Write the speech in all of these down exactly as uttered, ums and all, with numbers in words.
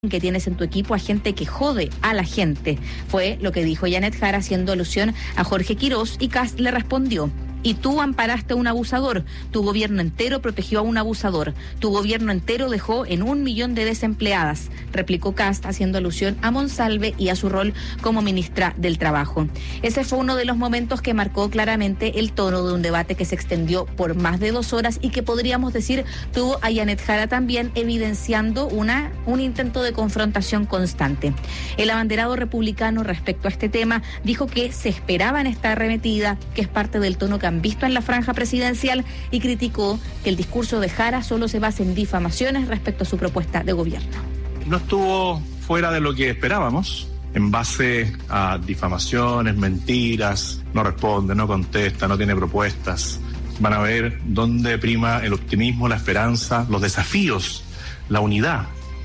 que tienes en tu equipo a gente que jode a la gente. Fue lo que dijo Janet Jara haciendo alusión a Jorge Quirós, y Kast le respondió: y tú amparaste a un abusador, tu gobierno entero protegió a un abusador, tu gobierno entero dejó en un millón de desempleadas, replicó Kast haciendo alusión a Monsalve y a su rol como ministra del Trabajo. Ese fue uno de los momentos que marcó claramente el tono de un debate que se extendió por más de dos horas y que podríamos decir tuvo a Janet Jara también evidenciando una, un intento de confrontación constante. El abanderado republicano respecto a este tema dijo que se esperaba en esta arremetida, que es parte del tono que han visto en la franja presidencial, y criticó que el discurso de Jara solo se basa en difamaciones respecto a su propuesta de gobierno. No estuvo fuera de lo que esperábamos, en base a difamaciones, mentiras, no responde, no contesta, no tiene propuestas. Van a ver dónde prima el optimismo, la esperanza, los desafíos, la unidad.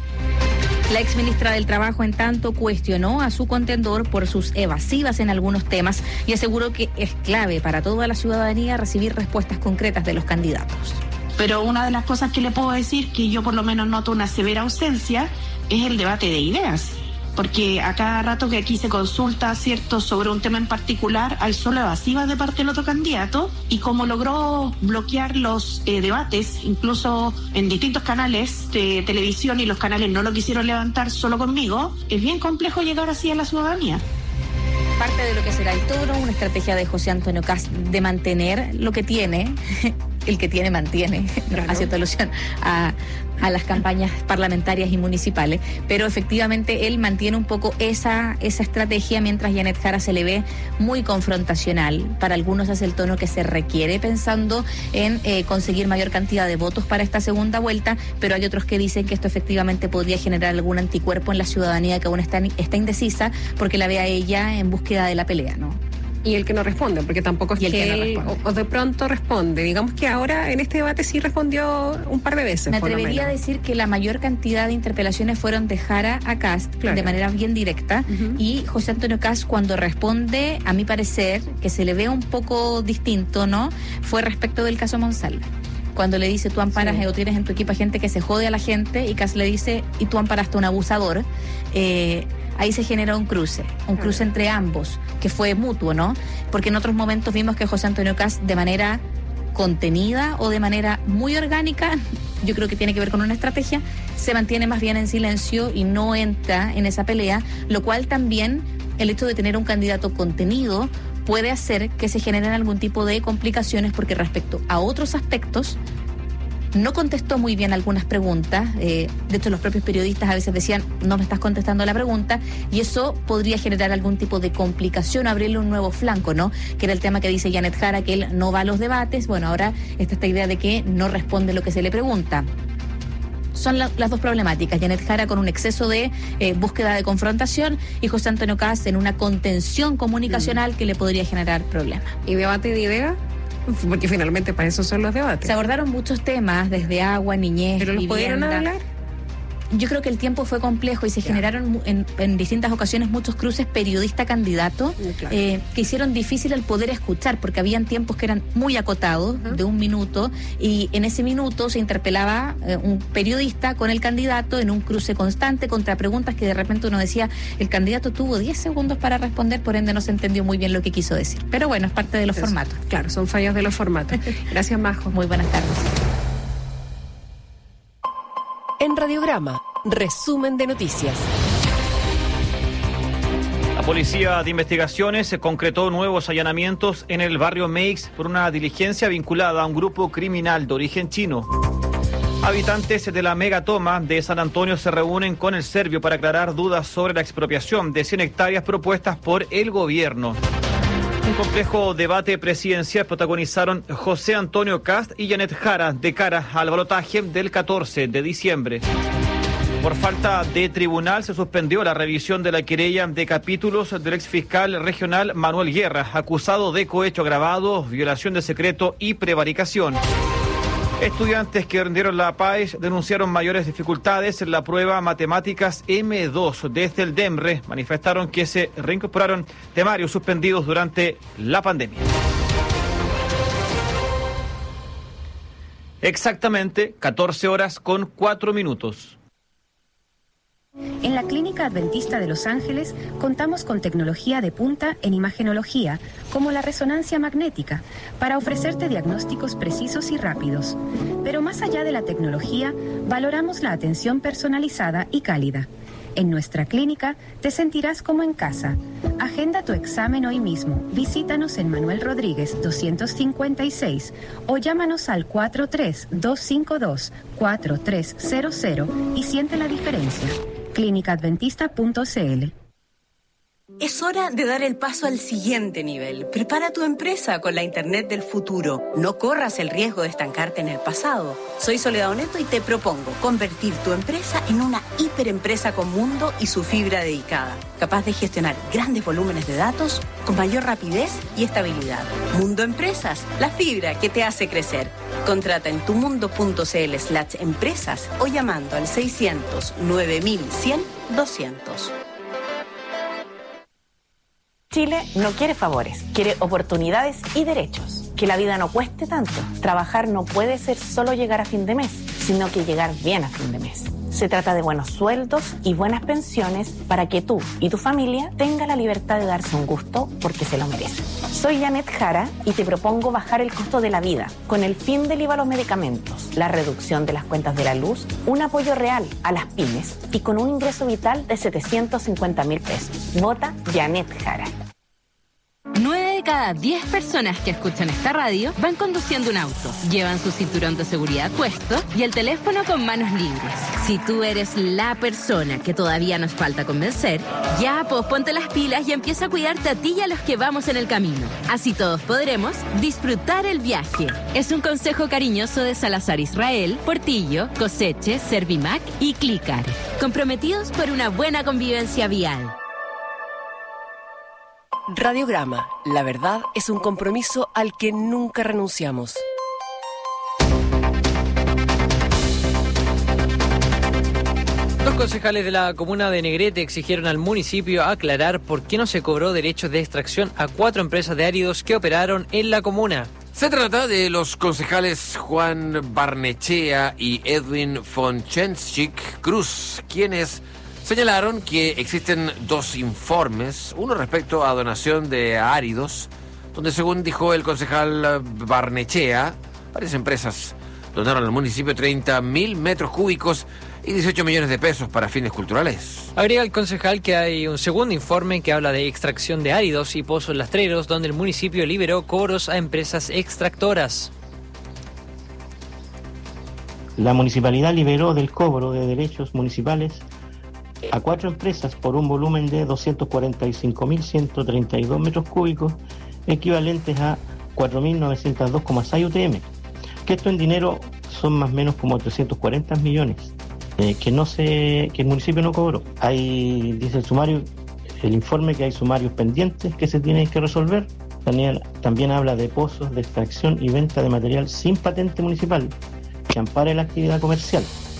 La exministra del Trabajo, en tanto, cuestionó a su contendor por sus evasivas en algunos temas y aseguró que es clave para toda la ciudadanía recibir respuestas concretas de los candidatos. Pero una de las cosas que le puedo decir, que yo por lo menos noto una severa ausencia, es el debate de ideas. Porque a cada rato que aquí se consulta, ¿cierto?, sobre un tema en particular, hay solo evasivas de parte del otro candidato, y como logró bloquear los eh, debates, incluso en distintos canales de televisión, y los canales no lo quisieron levantar solo conmigo, es bien complejo llegar así a la ciudadanía. Parte de lo que será el tono, una estrategia de José Antonio Kast de mantener lo que tiene, el que tiene mantiene, claro, haciendo alusión a, a las campañas parlamentarias y municipales, pero efectivamente él mantiene un poco esa, esa estrategia, mientras Janet Jara se le ve muy confrontacional. Para algunos es el tono que se requiere pensando en eh, conseguir mayor cantidad de votos para esta segunda vuelta, pero hay otros que dicen que esto efectivamente podría generar algún anticuerpo en la ciudadanía que aún está, está indecisa porque la ve a ella en búsqueda de la pelea, ¿no? Y el que no responde, porque tampoco es y el que, que no él, o, o de pronto responde. Digamos que ahora en este debate sí respondió un par de veces. Me atrevería a decir que la mayor cantidad de interpelaciones fueron de Jara a Kast, claro, de manera bien directa, uh-huh. Y José Antonio Kast, cuando responde, a mi parecer, que se le ve un poco distinto, ¿no?, fue respecto del caso Monsalve. Cuando le dice, tú amparas, sí, o tienes en tu equipo a gente que se jode a la gente, y Kast le dice, y tú amparaste a un abusador, eh... ahí se genera un cruce, un cruce entre ambos, que fue mutuo, ¿no? Porque en otros momentos vimos que José Antonio Kast, de manera contenida o de manera muy orgánica, yo creo que tiene que ver con una estrategia, se mantiene más bien en silencio y no entra en esa pelea, lo cual también, el hecho de tener un candidato contenido, puede hacer que se generen algún tipo de complicaciones, porque respecto a otros aspectos, no contestó muy bien algunas preguntas. Eh, de hecho, los propios periodistas a veces decían, no me estás contestando la pregunta, y eso podría generar algún tipo de complicación, abrirle un nuevo flanco, ¿no? Que era el tema que dice Janet Jara, que él no va a los debates. Bueno, ahora está esta idea de que no responde lo que se le pregunta. Son la, las dos problemáticas. Janet Jara con un exceso de eh, búsqueda de confrontación, y José Antonio Kast en una contención comunicacional mm. que le podría generar problemas. ¿Y debate de ideas? Porque finalmente para eso son los debates. Se abordaron muchos temas, desde agua, niñez, ¿pero los vivienda. pudieron hablar? Yo creo que el tiempo fue complejo y se ya. generaron en, en distintas ocasiones muchos cruces periodista-candidato, claro, eh, que hicieron difícil el poder escuchar, porque habían tiempos que eran muy acotados, uh-huh, de un minuto, y en ese minuto se interpelaba eh, un periodista con el candidato en un cruce constante contra preguntas que de repente uno decía, el candidato tuvo diez segundos para responder, por ende no se entendió muy bien lo que quiso decir. Pero bueno, es parte de los Eso, formatos. Claro, son fallos de los formatos. Gracias, Majo. Muy buenas tardes. En Radiograma, resumen de noticias. La Policía de Investigaciones concretó nuevos allanamientos en el barrio Meix por una diligencia vinculada a un grupo criminal de origen chino. Habitantes de la megatoma de San Antonio se reúnen con el Servio para aclarar dudas sobre la expropiación de cien hectáreas propuestas por el gobierno. Un complejo debate presidencial protagonizaron José Antonio Kast y Janet Jara de cara al balotaje del catorce de diciembre. Por falta de tribunal se suspendió la revisión de la querella de capítulos del exfiscal regional Manuel Guerra, acusado de cohecho agravado, violación de secreto y prevaricación. Estudiantes que rindieron la P A E S denunciaron mayores dificultades en la prueba Matemáticas eme dos desde el DEMRE. Manifestaron que se reincorporaron temarios suspendidos durante la pandemia. Exactamente catorce horas con cuatro minutos. En la Clínica Adventista de Los Ángeles contamos con tecnología de punta en imagenología, como la resonancia magnética, para ofrecerte diagnósticos precisos y rápidos. Pero más allá de la tecnología, valoramos la atención personalizada y cálida. En nuestra clínica te sentirás como en casa. Agenda tu examen hoy mismo. Visítanos en Manuel Rodríguez doscientos cincuenta y seis o llámanos al cuatro tres dos cinco dos cuatro tres cero cero y siente la diferencia. clínica adventista punto c l. Es hora de dar el paso al siguiente nivel. Prepara tu empresa con la Internet del futuro. No corras el riesgo de estancarte en el pasado. Soy Soledad Oneto y te propongo convertir tu empresa en una hiperempresa con Mundo y su fibra dedicada, capaz de gestionar grandes volúmenes de datos con mayor rapidez y estabilidad. Mundo Empresas, la fibra que te hace crecer. Contrata en tumundo.cl slash empresas o llamando al seiscientos nueve mil cien doscientos. Chile no quiere favores, quiere oportunidades y derechos. Que la vida no cueste tanto. Trabajar no puede ser solo llegar a fin de mes, sino que llegar bien a fin de mes. Se trata de buenos sueldos y buenas pensiones para que tú y tu familia tengan la libertad de darse un gusto porque se lo merecen. Soy Janet Jara y te propongo bajar el costo de la vida con el fin del I V A a los medicamentos, la reducción de las cuentas de la luz, un apoyo real a las pymes y con un ingreso vital de setecientos cincuenta mil pesos. Vota Janet Jara. Nueve de cada diez personas que escuchan esta radio van conduciendo un auto, llevan su cinturón de seguridad puesto y el teléfono con manos libres. Si tú eres la persona que todavía nos falta convencer, ya pues ponte las pilas y empieza a cuidarte a ti y a los que vamos en el camino. Así todos podremos disfrutar el viaje. Es un consejo cariñoso de Salazar Israel, Portillo, Coseche, Servimac y Clicar. Comprometidos por una buena convivencia vial. Radiograma, la verdad es un compromiso al que nunca renunciamos. Dos concejales de la comuna de Negrete exigieron al municipio aclarar por qué no se cobró derechos de extracción a cuatro empresas de áridos que operaron en la comuna. Se trata de los concejales Juan Barnechea y Edwin Fonchenschik Cruz, quienes señalaron que existen dos informes, uno respecto a donación de áridos, donde según dijo el concejal Barnechea, varias empresas donaron al municipio treinta mil metros cúbicos y dieciocho millones de pesos para fines culturales. Agrega el concejal que hay un segundo informe que habla de extracción de áridos y pozos lastreros, donde el municipio liberó cobros a empresas extractoras. La municipalidad liberó del cobro de derechos municipales a cuatro empresas por un volumen de doscientos cuarenta y cinco mil ciento treinta y dos metros cúbicos, equivalentes a cuatro mil novecientos dos coma seis U T M, que esto en dinero son más o menos como trescientos cuarenta millones, eh, que no se, que el municipio no cobró. Hay, dice el sumario, el informe, que hay sumarios pendientes que se tienen que resolver. También, también habla de pozos de extracción y venta de material sin patente municipal que ampare la actividad comercial.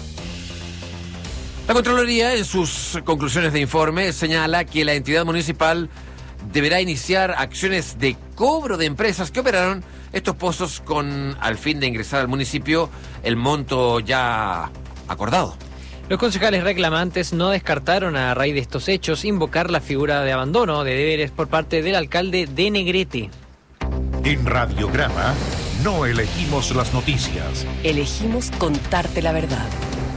La Contraloría, en sus conclusiones de informe, señala que la entidad municipal deberá iniciar acciones de cobro de empresas que operaron estos pozos con al fin de ingresar al municipio el monto ya acordado. Los concejales reclamantes no descartaron, a raíz de estos hechos, invocar la figura de abandono de deberes por parte del alcalde de Negrete. En Radiograma no elegimos las noticias. Elegimos contarte la verdad.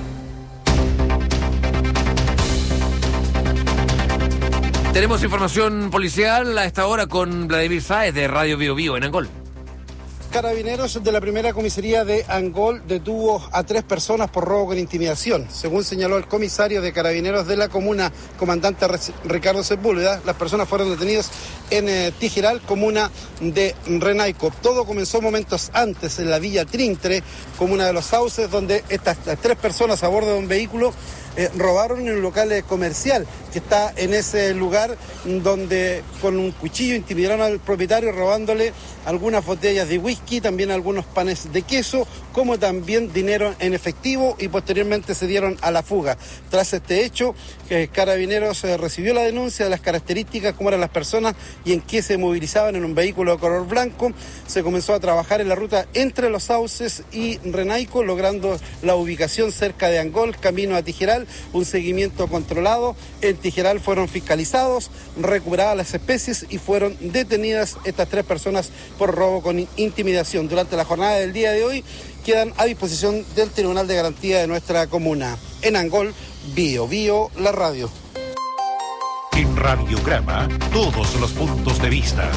Tenemos información policial a esta hora con Vladimir Sáez de Radio Bio Bio en Angol. Carabineros de la primera comisaría de Angol detuvo a tres personas por robo con intimidación. Según señaló el comisario de Carabineros de la comuna, comandante Ricardo Sepúlveda, las personas fueron detenidas en eh, Tijeral, comuna de Renaico. Todo comenzó momentos antes en la Villa Trintre, comuna de Los Sauces, donde estas, estas tres personas a bordo de un vehículo eh, robaron en un local comercial que está en ese lugar, donde con un cuchillo intimidaron al propietario robándole algunas botellas de whisky, también algunos panes de queso, como también dinero en efectivo, y posteriormente se dieron a la fuga. Tras este hecho, eh, Carabineros eh, recibió la denuncia de las características, cómo eran las personas y en qué se movilizaban en un vehículo de color blanco. Se comenzó a trabajar en la ruta entre Los Sauces y Renaico, logrando la ubicación cerca de Angol, camino a Tijeral, Tijeral, un seguimiento controlado. En Tijeral fueron fiscalizados, recuperadas las especies y fueron detenidas estas tres personas por robo con intimidación. Durante la jornada del día de hoy quedan a disposición del Tribunal de Garantía de nuestra comuna. En Angol, Bio Bio, la radio. En Radiograma, todos los puntos de vista.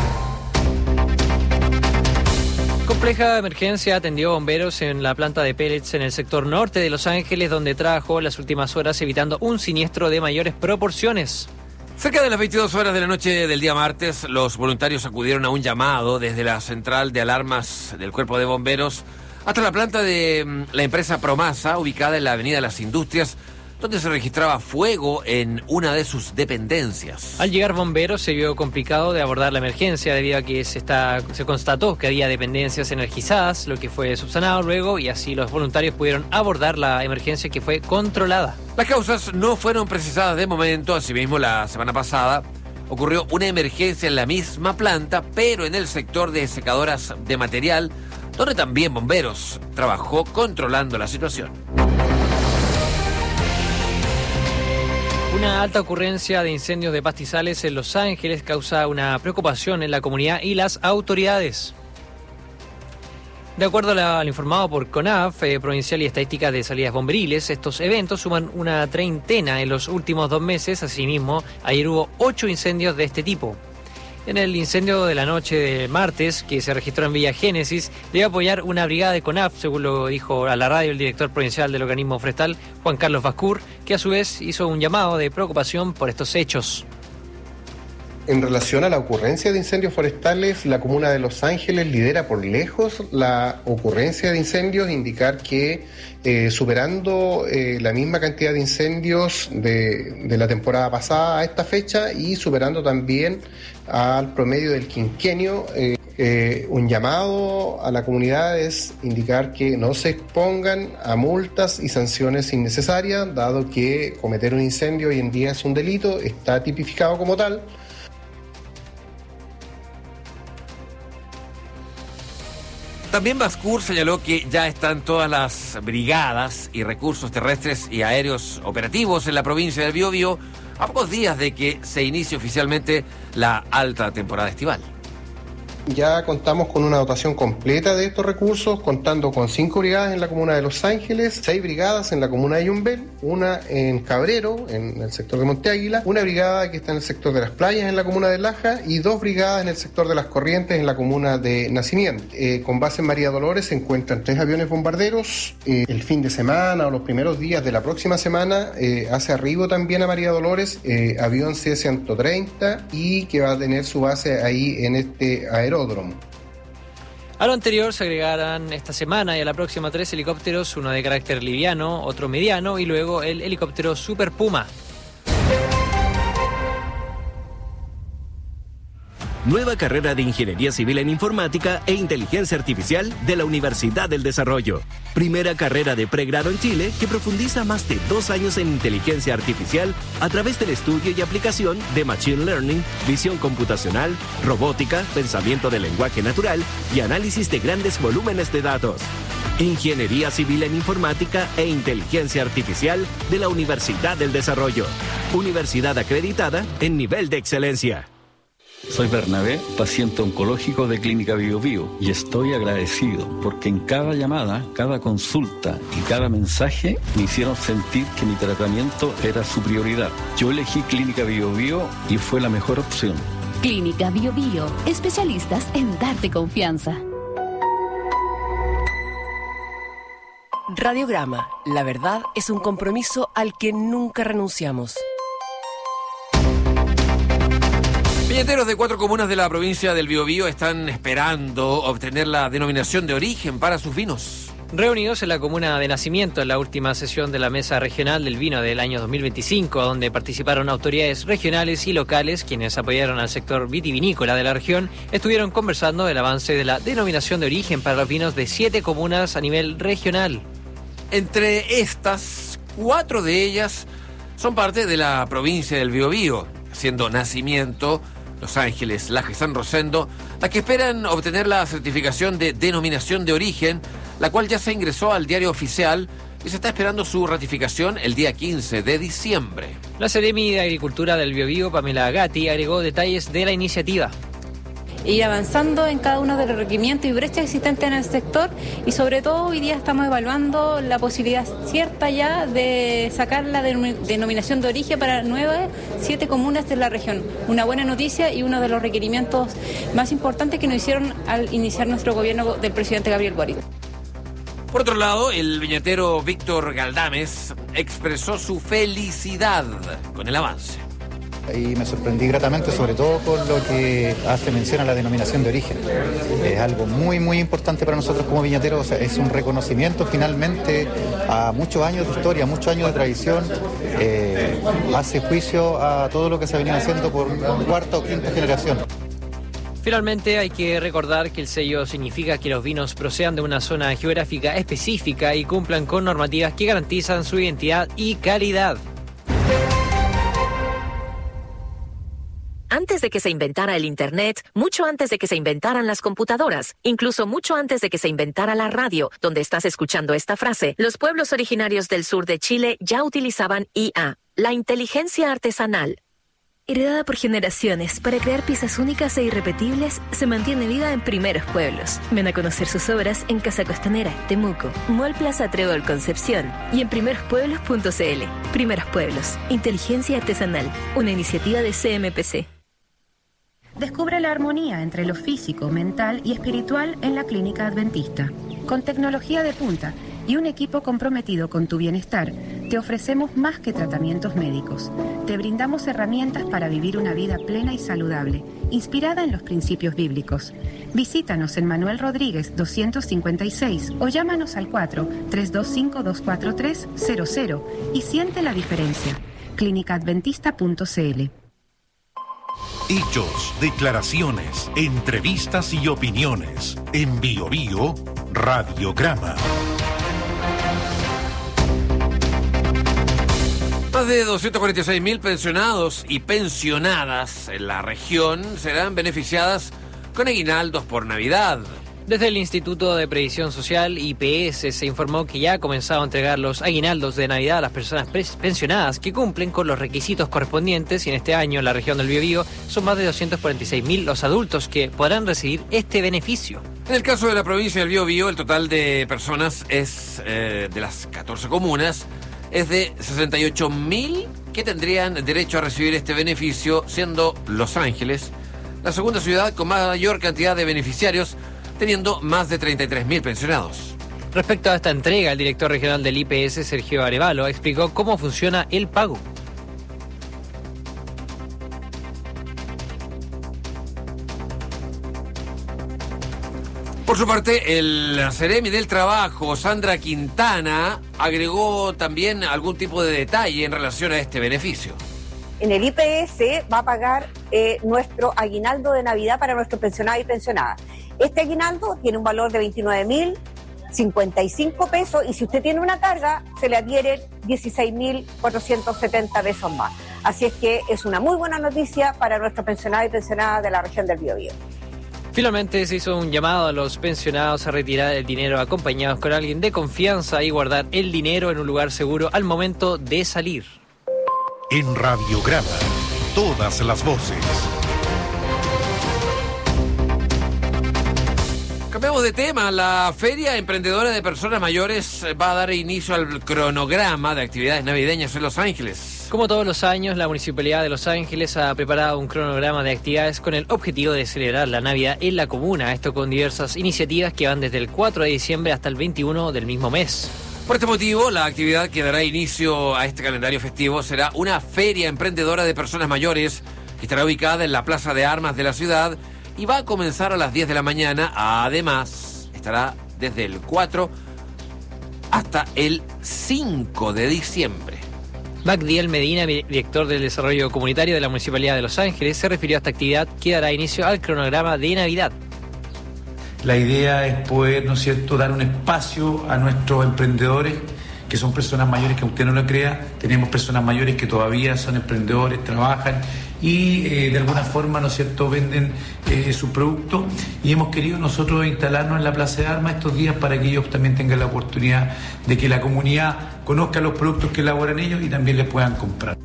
Compleja emergencia atendió bomberos en la planta de pellets en el sector norte de Los Ángeles, donde trabajó las últimas horas evitando un siniestro de mayores proporciones. Cerca de las veintidós horas de la noche del día martes, los voluntarios acudieron a un llamado desde la central de alarmas del Cuerpo de Bomberos hasta la planta de la empresa Promasa, ubicada en la Avenida Las Industrias, donde se registraba fuego en una de sus dependencias. Al llegar bomberos se vio complicado de abordar la emergencia debido a que se, está, se constató que había dependencias energizadas, lo que fue subsanado luego y así los voluntarios pudieron abordar la emergencia, que fue controlada. Las causas no fueron precisadas de momento. Asimismo, la semana pasada ocurrió una emergencia en la misma planta, pero en el sector de secadoras de material, donde también bomberos trabajó controlando la situación. Una alta ocurrencia de incendios de pastizales en Los Ángeles causa una preocupación en la comunidad y las autoridades. De acuerdo al informado por CONAF, eh, Provincial y Estadística de Salidas Bomberiles, estos eventos suman una treintena en los últimos dos meses. Asimismo, ayer hubo ocho incendios de este tipo. En el incendio de la noche de martes, que se registró en Villa Génesis, debe apoyar una brigada de CONAF, según lo dijo a la radio el director provincial del organismo forestal, Juan Carlos Bascur, que a su vez hizo un llamado de preocupación por estos hechos. En relación a la ocurrencia de incendios forestales, la comuna de Los Ángeles lidera por lejos la ocurrencia de incendios, indicar que eh, superando eh, la misma cantidad de incendios de, de la temporada pasada a esta fecha y superando también al promedio del quinquenio, eh, eh, un llamado a la comunidad es indicar que no se expongan a multas y sanciones innecesarias, dado que cometer un incendio hoy en día es un delito, está tipificado como tal. También Bascur señaló que ya están todas las brigadas y recursos terrestres y aéreos operativos en la provincia del Biobío a pocos días de que se inicie oficialmente la alta temporada estival. Ya contamos con una dotación completa de estos recursos, contando con cinco brigadas en la comuna de Los Ángeles, seis brigadas en la comuna de Yumbel, una en Cabrero, en el sector de Monte Águila, una brigada que está en el sector de Las Playas, en la comuna de Laja, y dos brigadas en el sector de Las Corrientes, en la comuna de Nacimiento. Eh, con base en María Dolores se encuentran tres aviones bombarderos. Eh, el fin de semana o los primeros días de la próxima semana eh, hace arribo también a María Dolores eh, avión C ciento treinta y que va a tener su base ahí en este aeródromo. A lo anterior se agregarán esta semana y a la próxima tres helicópteros, uno de carácter liviano, otro mediano y luego el helicóptero Super Puma. Nueva carrera de Ingeniería Civil en Informática e Inteligencia Artificial de la Universidad del Desarrollo. Primera carrera de pregrado en Chile que profundiza más de dos años en inteligencia artificial a través del estudio y aplicación de Machine Learning, visión computacional, robótica, pensamiento del lenguaje natural y análisis de grandes volúmenes de datos. Ingeniería Civil en Informática e Inteligencia Artificial de la Universidad del Desarrollo. Universidad acreditada en nivel de excelencia. Soy Bernabé, paciente oncológico de Clínica Bio Bio, y estoy agradecido porque en cada llamada, cada consulta y cada mensaje me hicieron sentir que mi tratamiento era su prioridad. Yo elegí Clínica Bio Bio y fue la mejor opción. Clínica Bio Bio, especialistas en darte confianza. Radiograma, la verdad es un compromiso al que nunca renunciamos. Viñeteros de cuatro comunas de la provincia del Biobío están esperando obtener la denominación de origen para sus vinos. Reunidos en la comuna de Nacimiento en la última sesión de la Mesa Regional del Vino del año dos mil veinticinco, donde participaron autoridades regionales y locales, quienes apoyaron al sector vitivinícola de la región, estuvieron conversando del avance de la denominación de origen para los vinos de siete comunas a nivel regional. Entre estas, cuatro de ellas son parte de la provincia del Biobío, siendo Nacimiento, Los Ángeles, Laja y San Rosendo, las que esperan obtener la certificación de denominación de origen, la cual ya se ingresó al diario oficial y se está esperando su ratificación el día quince de diciembre. La Seremi de Agricultura del Biobío, Pamela Gatti, agregó detalles de la iniciativa. Ir avanzando en cada uno de los requerimientos y brechas existentes en el sector, y sobre todo hoy día estamos evaluando la posibilidad cierta ya de sacar la denominación de origen para nueve, siete comunas de la región. Una buena noticia y uno de los requerimientos más importantes que nos hicieron al iniciar nuestro gobierno del presidente Gabriel Boric. Por otro lado, el viñatero Víctor Galdames expresó su felicidad con el avance. Y me sorprendí gratamente, sobre todo con lo que hace mención a la denominación de origen. Es algo muy, muy importante para nosotros como viñateros. O sea, es un reconocimiento finalmente a muchos años de historia, muchos años de tradición. Eh, hace juicio a todo lo que se ha venido haciendo por cuarta o quinta generación. Finalmente, hay que recordar que el sello significa que los vinos procedan de una zona geográfica específica y cumplan con normativas que garantizan su identidad y calidad. Antes de que se inventara el Internet, mucho antes de que se inventaran las computadoras, incluso mucho antes de que se inventara la radio, donde estás escuchando esta frase, los pueblos originarios del sur de Chile ya utilizaban I A, la inteligencia artesanal. Heredada por generaciones para crear piezas únicas e irrepetibles, se mantiene viva en Primeros Pueblos. Ven a conocer sus obras en Casa Costanera, Temuco, Mall Plaza Trébol Concepción y en primeros pueblos punto c l. Primeros Pueblos, inteligencia artesanal, una iniciativa de C M P C. Descubre la armonía entre lo físico, mental y espiritual en la Clínica Adventista. Con tecnología de punta y un equipo comprometido con tu bienestar, te ofrecemos más que tratamientos médicos. Te brindamos herramientas para vivir una vida plena y saludable, inspirada en los principios bíblicos. Visítanos en Manuel Rodríguez doscientos cincuenta y seis o llámanos al cuatro tres dos cinco dos cuatro tres cero cero y siente la diferencia. clínica adventista punto c l. Hechos, declaraciones, entrevistas y opiniones. En Bio Bio, Radiograma. Más de doscientos cuarenta y seis mil pensionados y pensionadas en la región serán beneficiadas con aguinaldos por Navidad. Desde el Instituto de Previsión Social, I P S, se informó que ya ha comenzado a entregar los aguinaldos de Navidad a las personas pensionadas que cumplen con los requisitos correspondientes, y en este año en la región del Biobío son más de doscientos cuarenta y seis mil los adultos que podrán recibir este beneficio. En el caso de la provincia del Biobío, el total de personas es eh, de las catorce comunas, es de sesenta y ocho mil que tendrían derecho a recibir este beneficio, siendo Los Ángeles la segunda ciudad con mayor cantidad de beneficiarios, teniendo más de treinta y tres mil pensionados. Respecto a esta entrega, el director regional del I P S, Sergio Arevalo, explicó cómo funciona el pago. Por su parte, el Seremi del Trabajo, Sandra Quintana, agregó también algún tipo de detalle en relación a este beneficio. En el I P S va a pagar eh, nuestro aguinaldo de Navidad para nuestros pensionados y pensionadas. Este aguinaldo tiene un valor de veintinueve mil cincuenta y cinco pesos y si usted tiene una carga, se le adhieren dieciséis mil cuatrocientos setenta pesos más. Así es que es una muy buena noticia para nuestros pensionados y pensionadas de la región del Biobío. Finalmente se hizo un llamado a los pensionados a retirar el dinero acompañados con alguien de confianza y guardar el dinero en un lugar seguro al momento de salir. En Radiograma, todas las voces. Cambiamos de tema. La Feria Emprendedora de Personas Mayores va a dar inicio al cronograma de actividades navideñas en Los Ángeles. Como todos los años, la Municipalidad de Los Ángeles ha preparado un cronograma de actividades con el objetivo de celebrar la Navidad en la comuna. Esto con diversas iniciativas que van desde el cuatro de diciembre hasta el veintiuno del mismo mes. Por este motivo, la actividad que dará inicio a este calendario festivo será una feria emprendedora de personas mayores que estará ubicada en la Plaza de Armas de la ciudad y va a comenzar a las diez de la mañana. Además, estará desde el cuatro hasta el cinco de diciembre. Magdiel Medina, director del Desarrollo Comunitario de la Municipalidad de Los Ángeles, se refirió a esta actividad que dará inicio al cronograma de Navidad. La idea es poder, ¿no es cierto?, dar un espacio a nuestros emprendedores que son personas mayores que usted no lo crea, tenemos personas mayores que todavía son emprendedores, trabajan y eh, de alguna forma, ¿no es cierto?, venden eh, su producto, y hemos querido nosotros instalarnos en la Plaza de Armas estos días para que ellos también tengan la oportunidad de que la comunidad conozca los productos que elaboran ellos y también les puedan comprar.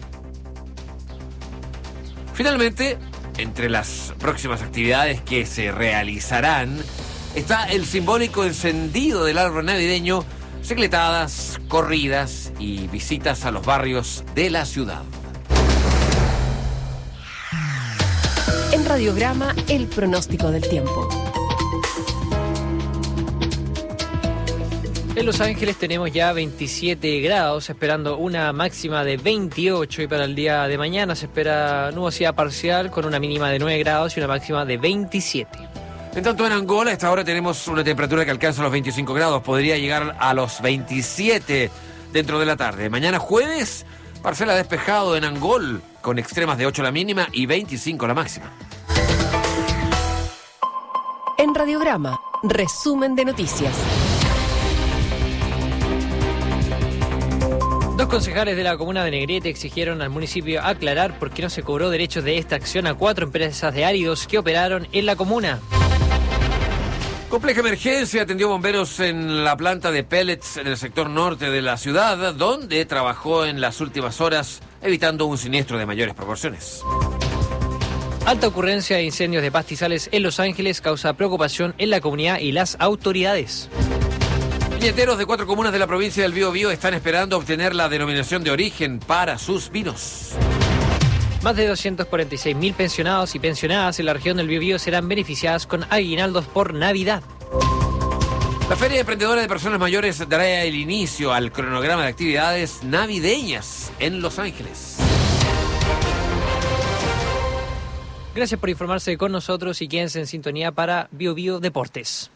Finalmente, entre las próximas actividades que se realizarán está el simbólico encendido del árbol navideño, secletadas, corridas y visitas a los barrios de la ciudad. En Radiograma, el pronóstico del tiempo. En Los Ángeles tenemos ya veintisiete grados, esperando una máxima de veintiocho, y para el día de mañana se espera nubosidad parcial con una mínima de nueve grados y una máxima de veintisiete. En tanto, en Angola, a esta hora tenemos una temperatura que alcanza los veinticinco grados, podría llegar a los veintisiete dentro de la tarde. Mañana jueves, parcial a despejado en Angol, con extremas de ocho la mínima y veinticinco la máxima. En Radiograma, resumen de noticias. Dos concejales de la comuna de Negrete exigieron al municipio aclarar por qué no se cobró derechos de extracción a cuatro empresas de áridos que operaron en la comuna. Compleja emergencia atendió bomberos en la planta de pellets en el sector norte de la ciudad, donde trabajó en las últimas horas, evitando un siniestro de mayores proporciones. Alta ocurrencia de incendios de pastizales en Los Ángeles causa preocupación en la comunidad y las autoridades. Viñeteros de cuatro comunas de la provincia del Biobío están esperando obtener la denominación de origen para sus vinos. Más de doscientos cuarenta y seis mil pensionados y pensionadas en la región del Biobío serán beneficiadas con aguinaldos por Navidad. La Feria Emprendedora de Personas Mayores dará el inicio al cronograma de actividades navideñas en Los Ángeles. Gracias por informarse con nosotros y quédense en sintonía para Biobío Deportes.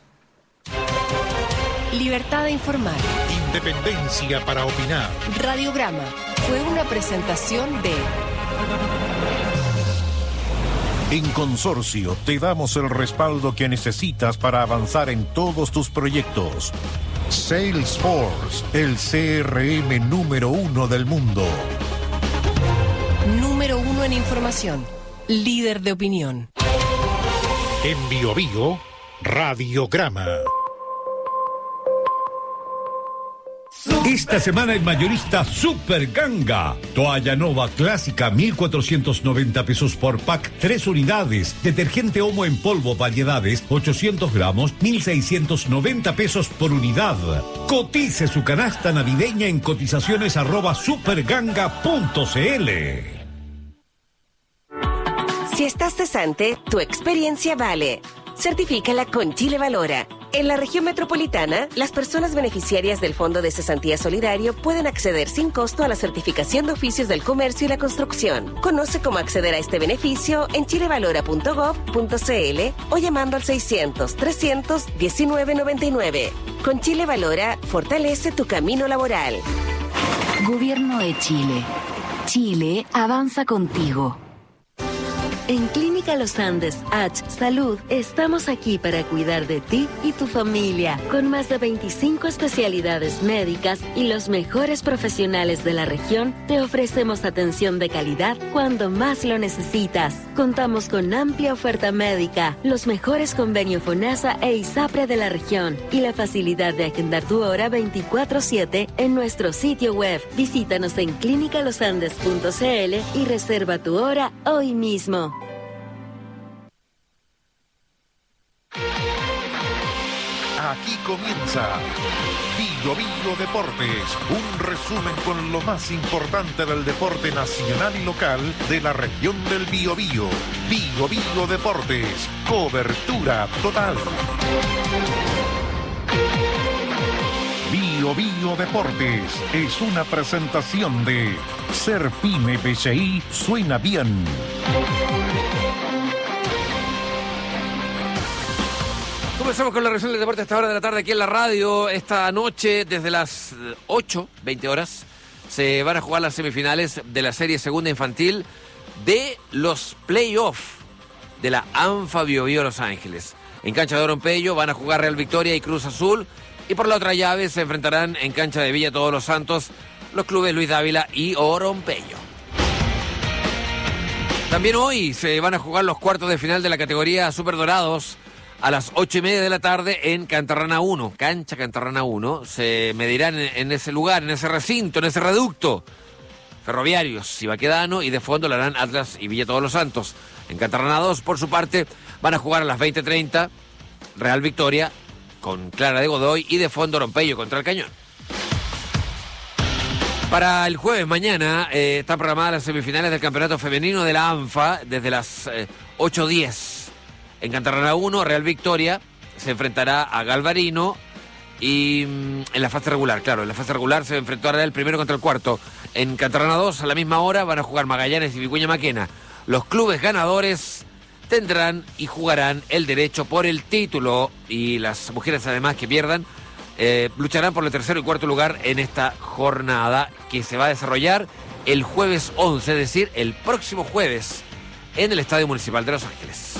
Libertad de informar. Independencia para opinar. Radiograma fue una presentación de... En Consorcio te damos el respaldo que necesitas para avanzar en todos tus proyectos. Salesforce, el C R M número uno del mundo. Número uno en información. Líder de opinión. En Biobío, Radiograma. Esta semana en mayorista Super Ganga. Toalla Nova clásica mil cuatrocientos noventa pesos por pack, tres unidades. Detergente Omo en polvo variedades ochocientos gramos, mil seiscientos noventa pesos por unidad. Cotice su canasta navideña en cotizaciones arroba superganga punto cl. Si estás cesante, tu experiencia vale. Certifícala con Chile Valora. En la región metropolitana, las personas beneficiarias del Fondo de Cesantía Solidario pueden acceder sin costo a la certificación de oficios del comercio y la construcción. Conoce cómo acceder a este beneficio en chilevalora punto gov punto cl o llamando al seiscientos, trescientos, diecinueve noventa y nueve. Con Chile Valora, fortalece tu camino laboral. Gobierno de Chile. Chile avanza contigo. En Clínica Los Andes H Salud estamos aquí para cuidar de ti y tu familia, con más de veinticinco especialidades médicas y los mejores profesionales de la región. Te ofrecemos atención de calidad cuando más lo necesitas. Contamos con amplia oferta médica, los mejores convenios FONASA e ISAPRE de la región y la facilidad de agendar tu hora veinticuatro siete en nuestro sitio web. Visítanos en clínica los andes punto cl y reserva tu hora hoy mismo. Aquí comienza Biobío Deportes, un resumen con lo más importante del deporte nacional y local de la región del Biobío. Biobío Deportes, cobertura total. Biobío Deportes es una presentación de Ser Pyme B C I suena bien. Comenzamos con la reunión del deporte a esta hora de la tarde aquí en la radio. Esta noche, desde las ocho, veinte horas, se van a jugar las semifinales de la serie segunda infantil de los playoffs de la ANFA Biobío Los Ángeles. En cancha de Oro en Pello van a jugar Real Victoria y Cruz Azul. Y por la otra llave se enfrentarán en cancha de Villa Todos los Santos los clubes Luis Dávila y Orompeyo. También hoy se van a jugar los cuartos de final de la categoría Super Dorados a las ocho y media de la tarde en Cantarrana uno. Cancha Cantarrana uno. Se medirán en, en ese lugar, en ese recinto, en ese reducto. Ferroviarios y Baquedano, y de fondo lo harán Atlas y Villa Todos los Santos. En Cantarrana dos, por su parte, van a jugar a las veinte treinta Real Victoria con Clara de Godoy, y de fondo Orompeyo contra el Cañón. Para el jueves mañana eh, están programadas las semifinales del campeonato femenino de la ANFA desde las eh, ocho diez. En Cantarrana uno, Real Victoria se enfrentará a Galvarino, y mm, en la fase regular, claro, en la fase regular se enfrentará el primero contra el cuarto. En Cantarrana dos, a la misma hora, van a jugar Magallanes y Vicuña Maquena. Los clubes ganadores tendrán y jugarán el derecho por el título, y las mujeres además que pierdan eh, lucharán por el tercero y cuarto lugar en esta jornada que se va a desarrollar el jueves once, es decir, el próximo jueves, en el Estadio Municipal de Los Ángeles.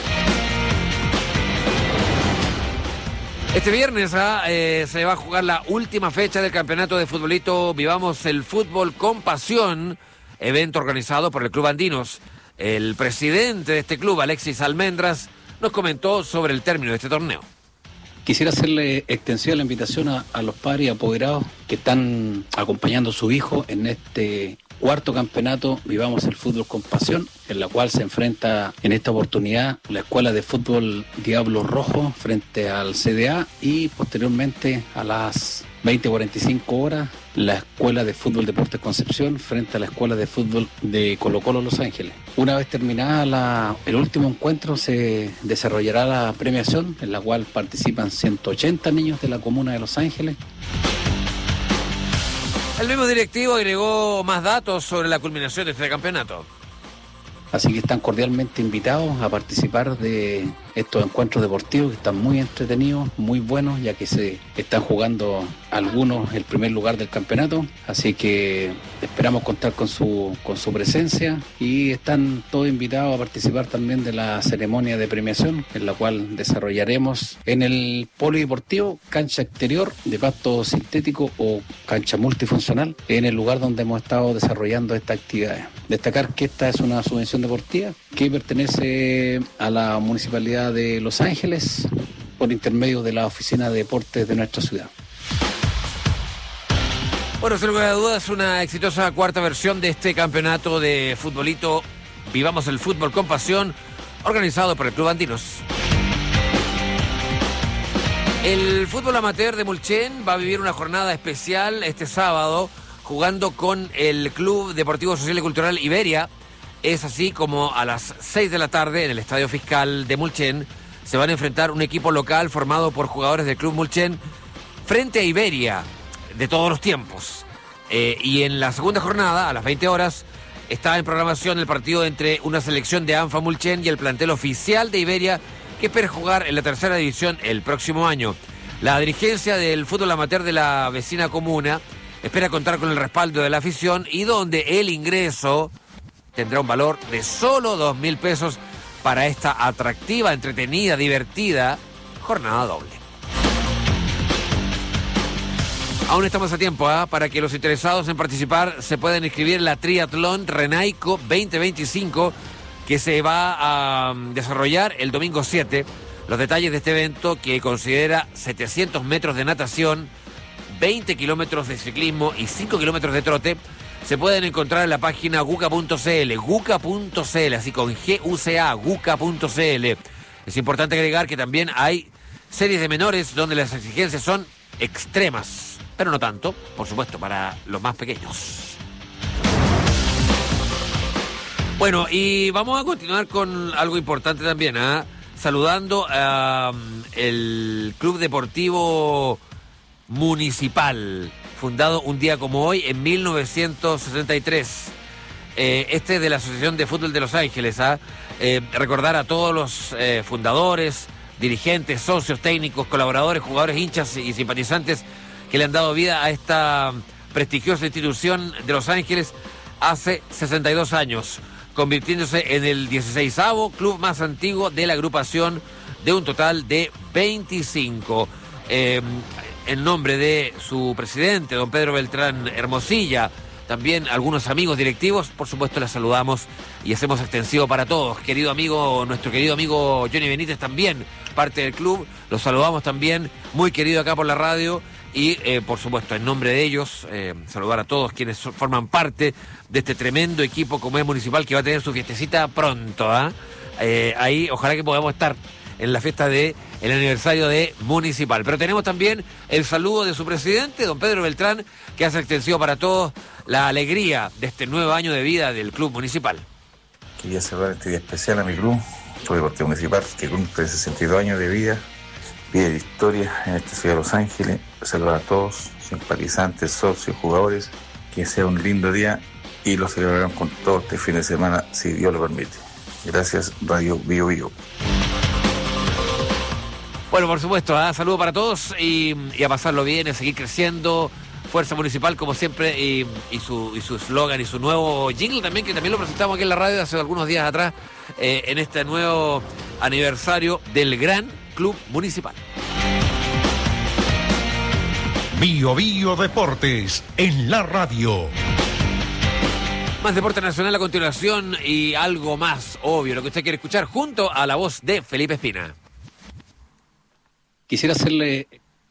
Este viernes ah, eh, se va a jugar la última fecha del campeonato de futbolito Vivamos el Fútbol con Pasión, evento organizado por el Club Andinos. El presidente de este club, Alexis Almendras, nos comentó sobre el término de este torneo. Quisiera hacerle extensiva la invitación a, a los padres y apoderados que están acompañando a su hijo en este cuarto campeonato Vivamos el Fútbol con Pasión, en la cual se enfrenta en esta oportunidad la Escuela de Fútbol Diablo Rojo frente al C D A, y posteriormente a las veinte cuarenta y cinco horas la Escuela de Fútbol Deportes Concepción frente a la Escuela de Fútbol de Colo Colo Los Ángeles. Una vez terminada la, el último encuentro, se desarrollará la premiación, en la cual participan ciento ochenta niños de la comuna de Los Ángeles. El mismo directivo agregó más datos sobre la culminación de este campeonato. Así que están cordialmente invitados a participar de estos encuentros deportivos que están muy entretenidos, muy buenos, ya que se están jugando algunos el primer lugar del campeonato. Así que esperamos contar con su con su presencia, y están todos invitados a participar también de la ceremonia de premiación, en la cual desarrollaremos en el polideportivo, cancha exterior de pasto sintético o cancha multifuncional, en el lugar donde hemos estado desarrollando estas actividades. Destacar que esta es una subvención deportiva que pertenece a la Municipalidad de Los Ángeles por intermedio de la Oficina de Deportes de nuestra ciudad. Bueno, sin lugar a dudas, una exitosa cuarta versión de este campeonato de futbolito Vivamos el Fútbol con Pasión, organizado por el Club Andinos. El fútbol amateur de Mulchen va a vivir una jornada especial este sábado, jugando con el Club Deportivo Social y Cultural Iberia. Es así como a las seis de la tarde en el Estadio Fiscal de Mulchen se van a enfrentar un equipo local formado por jugadores del Club Mulchen frente a Iberia de todos los tiempos. Eh, y en la segunda jornada, a las veinte horas, está en programación el partido entre una selección de ANFA Mulchen y el plantel oficial de Iberia, que espera jugar en la tercera división el próximo año. La dirigencia del fútbol amateur de la vecina comuna espera contar con el respaldo de la afición, y donde el ingreso tendrá un valor de solo dos mil pesos para esta atractiva, entretenida, divertida jornada doble. Aún estamos a tiempo, ¿eh? Para que los interesados en participar se puedan inscribir en la Triatlón Renaico veinte veinticinco, que se va a desarrollar el domingo siete. Los detalles de este evento, que considera setecientos metros de natación, veinte kilómetros de ciclismo y cinco kilómetros de trote, se pueden encontrar en la página guca punto cl, guca punto cl, así con G U C A, guca punto cl. Es importante agregar que también hay series de menores donde las exigencias son extremas, pero no tanto, por supuesto, para los más pequeños. Bueno, y vamos a continuar con algo importante también, ¿eh? Saludando al um, Club Deportivo Municipal, fundado un día como hoy en mil novecientos sesenta y tres. Eh, este de la Asociación de Fútbol de Los Ángeles. ¿eh? Eh, recordar a todos los eh, fundadores, dirigentes, socios, técnicos, colaboradores, jugadores, hinchas y simpatizantes que le han dado vida a esta prestigiosa institución de Los Ángeles hace sesenta y dos años, convirtiéndose en el dieciseisavo club más antiguo de la agrupación, de un total de veinticinco. Eh, en nombre de su presidente, don Pedro Beltrán Hermosilla, también algunos amigos directivos, por supuesto les saludamos y hacemos extensivo para todos. Querido amigo, nuestro querido amigo Johnny Benítez también, parte del club, los saludamos también, muy querido acá por la radio. Y, eh, por supuesto, en nombre de ellos, eh, saludar a todos quienes so- forman parte de este tremendo equipo como es Municipal, que va a tener su fiestecita pronto. ¿eh? Eh, ahí, ojalá que podamos estar en la fiesta del aniversario de Municipal. Pero tenemos también el saludo de su presidente, don Pedro Beltrán, que hace extensivo para todos la alegría de este nuevo año de vida del Club Municipal. Quería saludar este día especial a mi club, Club Deportivo Municipal, que cumple sesenta y dos años de vida. Vida de historia en esta ciudad de Los Ángeles. Saludos a todos, simpatizantes, socios, jugadores. Que sea un lindo día y lo celebrarán con todo este fin de semana, si Dios lo permite. Gracias, Radio Bio Bio. Bueno, por supuesto, ¿eh? Saludos para todos y, y a pasarlo bien, a seguir creciendo. Fuerza Municipal, como siempre, y, y su y su eslogan y su nuevo jingle también, que también lo presentamos aquí en la radio hace algunos días atrás, eh, en este nuevo aniversario del gran Club Municipal. Bio Bio Deportes en la radio. Más deporte nacional a continuación y algo más obvio, lo que usted quiere escuchar, junto a la voz de Felipe Espina. Quisiera hacerle...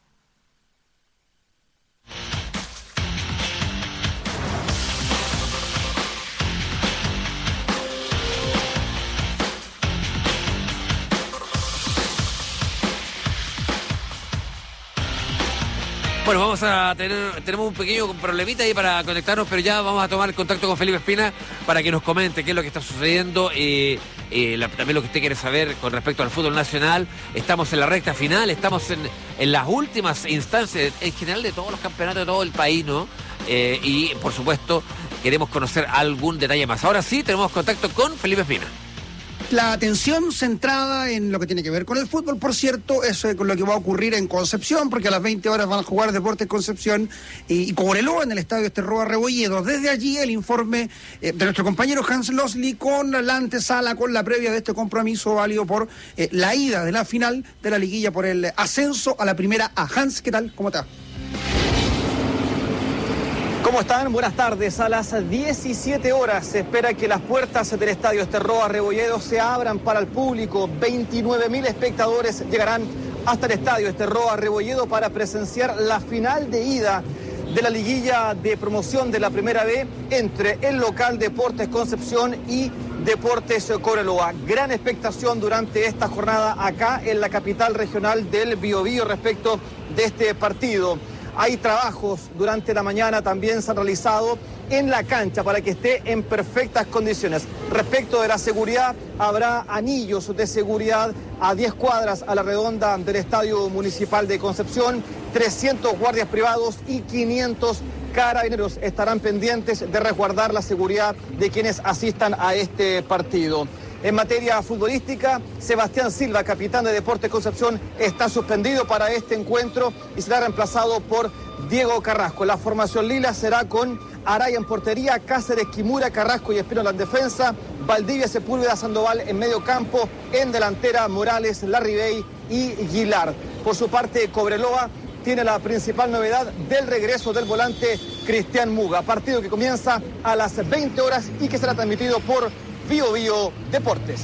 Bueno, vamos a tener, tenemos un pequeño problemita ahí para conectarnos, pero ya vamos a tomar el contacto con Felipe Espina para que nos comente qué es lo que está sucediendo y, y la, también lo que usted quiere saber con respecto al fútbol nacional. Estamos en la recta final, estamos en, en las últimas instancias, en general de todos los campeonatos de todo el país, ¿no? Eh, y, por supuesto, queremos conocer algún detalle más. Ahora sí, tenemos contacto con Felipe Espina. La atención centrada en lo que tiene que ver con el fútbol, por cierto, es eh, con lo que va a ocurrir en Concepción, porque a las veinte horas van a jugar Deportes Concepción y, y Cobreloa en el estadio Esterroa Rebolledo. Desde allí el informe eh, de nuestro compañero Hans Losley con la antesala, con la previa de este compromiso válido por eh, la ida de la final de la liguilla por el ascenso a la primera A. Hans, ¿qué tal? ¿Cómo está? ¿Cómo están? Buenas tardes. A las diecisiete horas se espera que las puertas del estadio Esterroa Rebolledo se abran para el público. veintinueve mil espectadores llegarán hasta el estadio Esterroa Rebolledo para presenciar la final de ida de la liguilla de promoción de la Primera B entre el local Deportes Concepción y Deportes Cobreloa. Gran expectación durante esta jornada acá en la capital regional del Biobío respecto de este partido. Hay trabajos durante la mañana, también se han realizado en la cancha para que esté en perfectas condiciones. Respecto de la seguridad, habrá anillos de seguridad a diez cuadras a la redonda del Estadio Municipal de Concepción, trescientos guardias privados y quinientos carabineros estarán pendientes de resguardar la seguridad de quienes asistan a este partido. En materia futbolística, Sebastián Silva, capitán de Deportes Concepción, está suspendido para este encuentro y será reemplazado por Diego Carrasco. La formación lila será con Araya en portería, Cáceres, Kimura, Carrasco y Espino en la defensa, Valdivia, Sepúlveda, Sandoval en medio campo, en delantera Morales, Larribey y Guilar. Por su parte, Cobreloa tiene la principal novedad del regreso del volante Cristian Muga, partido que comienza a las veinte horas y que será transmitido por Bio Bio Deportes.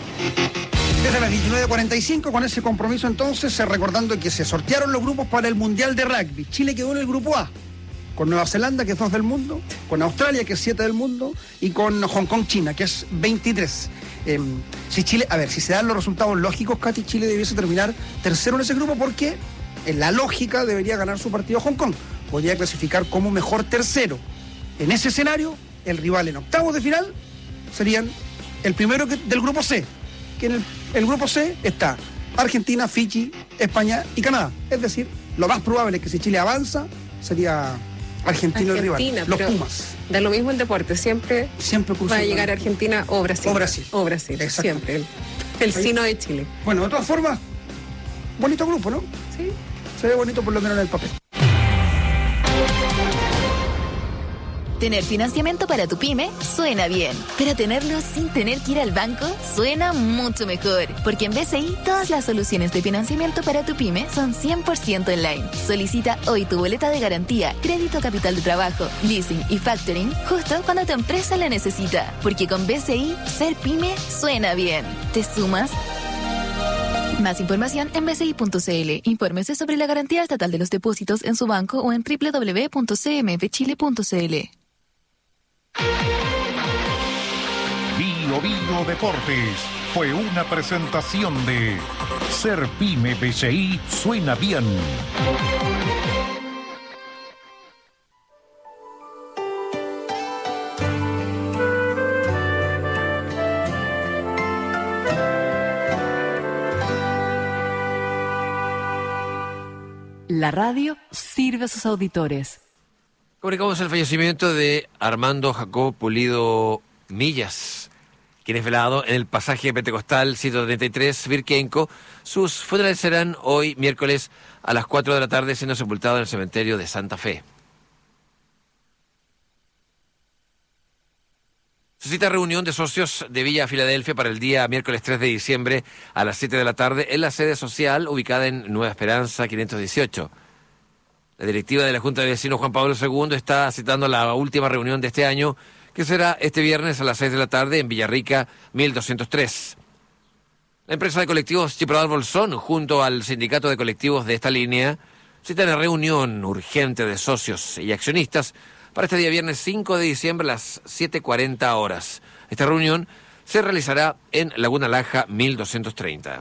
Desde las diecinueve cuarenta y cinco, con ese compromiso entonces, recordando que se sortearon los grupos para el Mundial de Rugby. Chile quedó en el grupo A, con Nueva Zelanda, que es dos del mundo, con Australia, que es siete del mundo, y con Hong Kong, China, que es veintitrés. Eh, si Chile, a ver, si se dan los resultados lógicos, Katy, Chile debiese terminar tercero en ese grupo porque en la lógica debería ganar su partido Hong Kong. Podría clasificar como mejor tercero. En ese escenario, el rival en octavos de final serían el primero que, del grupo C, que en el, el grupo C está Argentina, Fiji, España y Canadá. Es decir, lo más probable es que si Chile avanza, sería Argentina, Argentina el rival, los Pumas. Da lo mismo el deporte, siempre, siempre va a llegar Argentina o Brasil. O Brasil. O Brasil, siempre. El, el sino de Chile. Bueno, de todas formas, bonito grupo, ¿no? Sí. Se ve bonito por lo menos en el papel. Tener financiamiento para tu pyme suena bien, pero tenerlo sin tener que ir al banco suena mucho mejor, porque en B C I todas las soluciones de financiamiento para tu pyme son cien por ciento online. Solicita hoy tu boleta de garantía, crédito capital de trabajo, leasing y factoring justo cuando tu empresa la necesita, porque con B C I ser pyme suena bien. ¿Te sumas? Más información en b c i punto c l. Infórmese sobre la garantía estatal de los depósitos en su banco o en doble u doble u doble u punto c m f chile punto c l. Bio Bio Deportes fue una presentación de Ser Pyme B C I suena bien. La radio sirve a sus auditores. Comunicamos el fallecimiento de Armando Jacob Pulido Millas, quien es velado en el pasaje pentecostal ciento treinta y tres Virquenco. Sus funerales serán hoy, miércoles, a las cuatro de la tarde, siendo sepultado en el cementerio de Santa Fe. Se cita reunión de socios de Villa Filadelfia para el día miércoles tres de diciembre a las siete de la tarde en la sede social ubicada en Nueva Esperanza quinientos dieciocho. La directiva de la Junta de Vecinos Juan Pablo segundo está citando la última reunión de este año, que será este viernes a las seis de la tarde en Villarrica mil doscientos tres. La empresa de colectivos Chiprodal Bolsón, junto al sindicato de colectivos de esta línea, citan una reunión urgente de socios y accionistas para este día viernes cinco de diciembre a las siete cuarenta horas. Esta reunión se realizará en Laguna Laja mil doscientos treinta.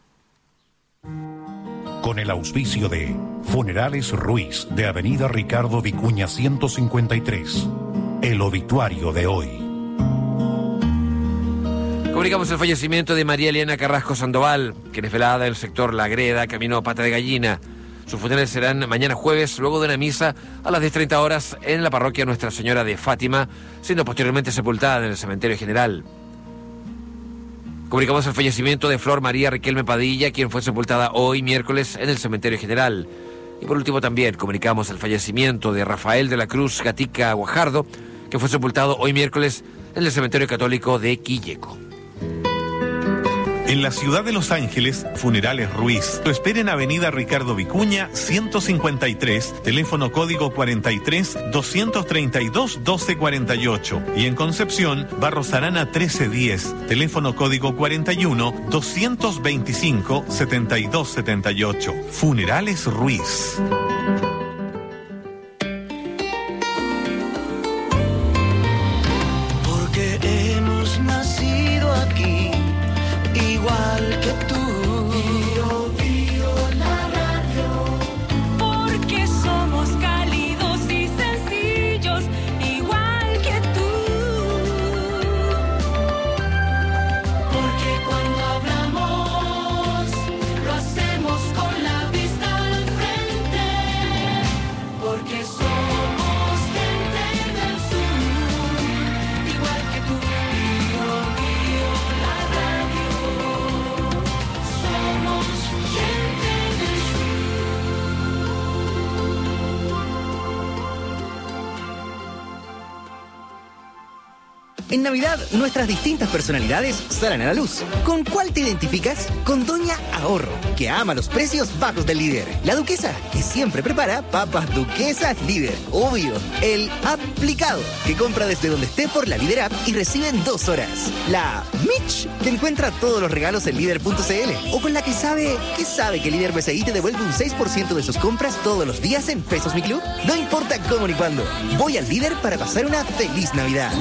Con el auspicio de Funerales Ruiz de Avenida Ricardo Vicuña ciento cincuenta y tres. El obituario de hoy. Comunicamos el fallecimiento de María Elena Carrasco Sandoval, quien es velada en el sector La Greda, camino a Pata de Gallina. Sus funerales serán mañana jueves, luego de una misa a las diez treinta horas en la parroquia Nuestra Señora de Fátima, siendo posteriormente sepultada en el cementerio general. Comunicamos el fallecimiento de Flor María Riquelme Padilla, quien fue sepultada hoy miércoles en el cementerio general. Y por último también comunicamos el fallecimiento de Rafael de la Cruz Gatica Guajardo, que fue sepultado hoy miércoles en el cementerio católico de Quilleco. En la ciudad de Los Ángeles, Funerales Ruiz. Lo espera en Avenida Ricardo Vicuña, ciento cincuenta y tres, teléfono código cuarenta y tres, doscientos treinta y dos, doce cuarenta y ocho. Y en Concepción, Barros Arana trece diez, teléfono código cuarenta y uno, doscientos veinticinco, setenta y dos setenta y ocho. Funerales Ruiz. Porque hemos nacido aquí, igual que tú. Bio, bio, la radio. Porque somos cálidos y sencillos, igual que tú. Porque cuando hablamos, lo hacemos con la vista al frente. Porque somos gente del sur, igual que tú. Bio, bio, la radio. Somos gente del En Navidad, nuestras distintas personalidades salen a la luz. ¿Con cuál te identificas? Con Doña Ahorro, que ama los precios bajos del Líder. La Duquesa, que siempre prepara papas Duquesas Líder. Obvio. El Aplicado, que compra desde donde esté por la Líder App y recibe en dos horas. La Mitch, que encuentra todos los regalos en líder punto c l. O con la que sabe, que sabe que Líder B C I te devuelve un seis por ciento de sus compras todos los días en Pesos Mi Club. No importa cómo ni cuándo. Voy al Líder para pasar una feliz Navidad.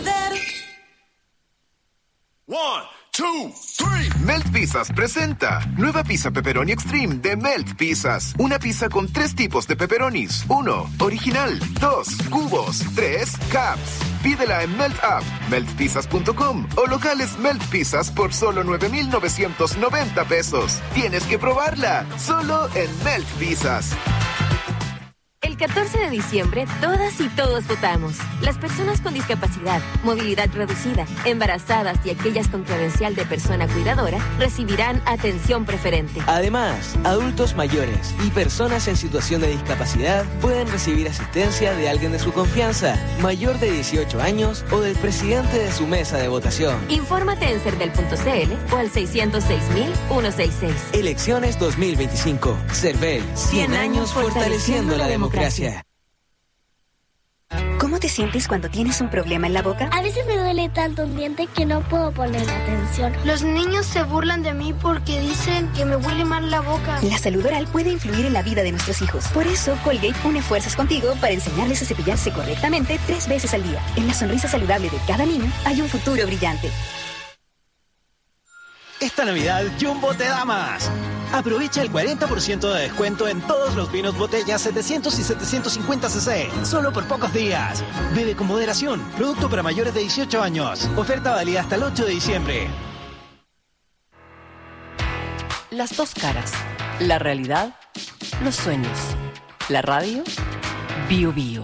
One, two, three. Melt Pizzas presenta nueva pizza pepperoni extreme de Melt Pizzas. Una pizza con tres tipos de pepperonis. Uno, original. Dos, cubos. Tres, caps. Pídela en Melt App, melt pizzas punto com o locales Melt Pizzas por solo nueve mil novecientos noventa pesos. Tienes que probarla, solo en Melt Pizzas. El catorce de diciembre, todas y todos votamos. Las personas con discapacidad, movilidad reducida, embarazadas y aquellas con credencial de persona cuidadora recibirán atención preferente. Además, adultos mayores y personas en situación de discapacidad pueden recibir asistencia de alguien de su confianza, mayor de dieciocho años o del presidente de su mesa de votación. Infórmate en cerdel punto c l o al seiscientos seis mil ciento sesenta y seis. Elecciones dos mil veinticinco. Cervel, cien años fortaleciendo la democracia. ¿Cómo te sientes cuando tienes un problema en la boca? A veces me duele tanto un diente que no puedo poner atención. Los niños se burlan de mí porque dicen que me huele mal la boca. La salud oral puede influir en la vida de nuestros hijos. Por eso, Colgate une fuerzas contigo para enseñarles a cepillarse correctamente tres veces al día. En la sonrisa saludable de cada niño hay un futuro brillante. Esta Navidad, Jumbo te da más. Aprovecha el cuarenta por ciento de descuento en todos los vinos botellas setecientos y setecientos cincuenta centilitros, solo por pocos días. Bebe con moderación. Producto para mayores de dieciocho años. Oferta válida hasta el ocho de diciembre. Las dos caras. La realidad, los sueños. La radio, Bio Bio.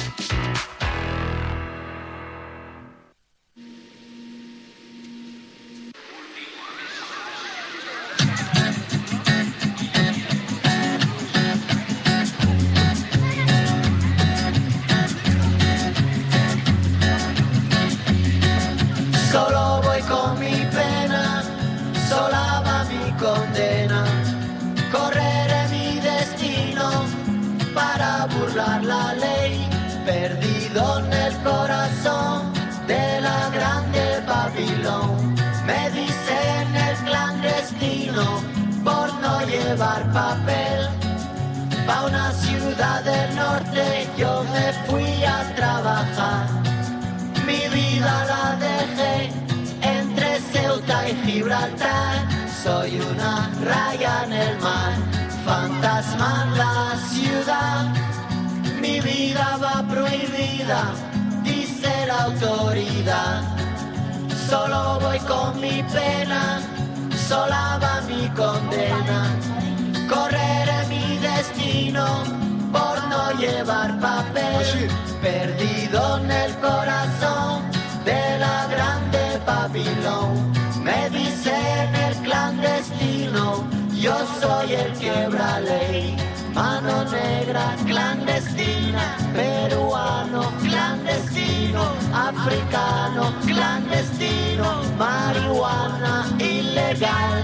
Solo voy con mi pena, sola va mi condena. Correré mi destino para burlar la ley. Perdido en el corazón de la grande Babilón. Me dicen el clandestino por no llevar papel. Pa' una ciudad del norte yo me fui a trabajar. Mi vida la dejé entre Ceuta y Gibraltar. Soy una raya en el mar, fantasma en la ciudad. Mi vida va prohibida, dice la autoridad. Solo voy con mi pena, sola va mi condena. Correré mi destino por no llevar papel. Perdido en el corazón de la grande Babilón. Me dicen el clandestino, yo soy el quebra ley. Mano negra clandestina, peruano clandestino, africano clandestino, marihuana ilegal.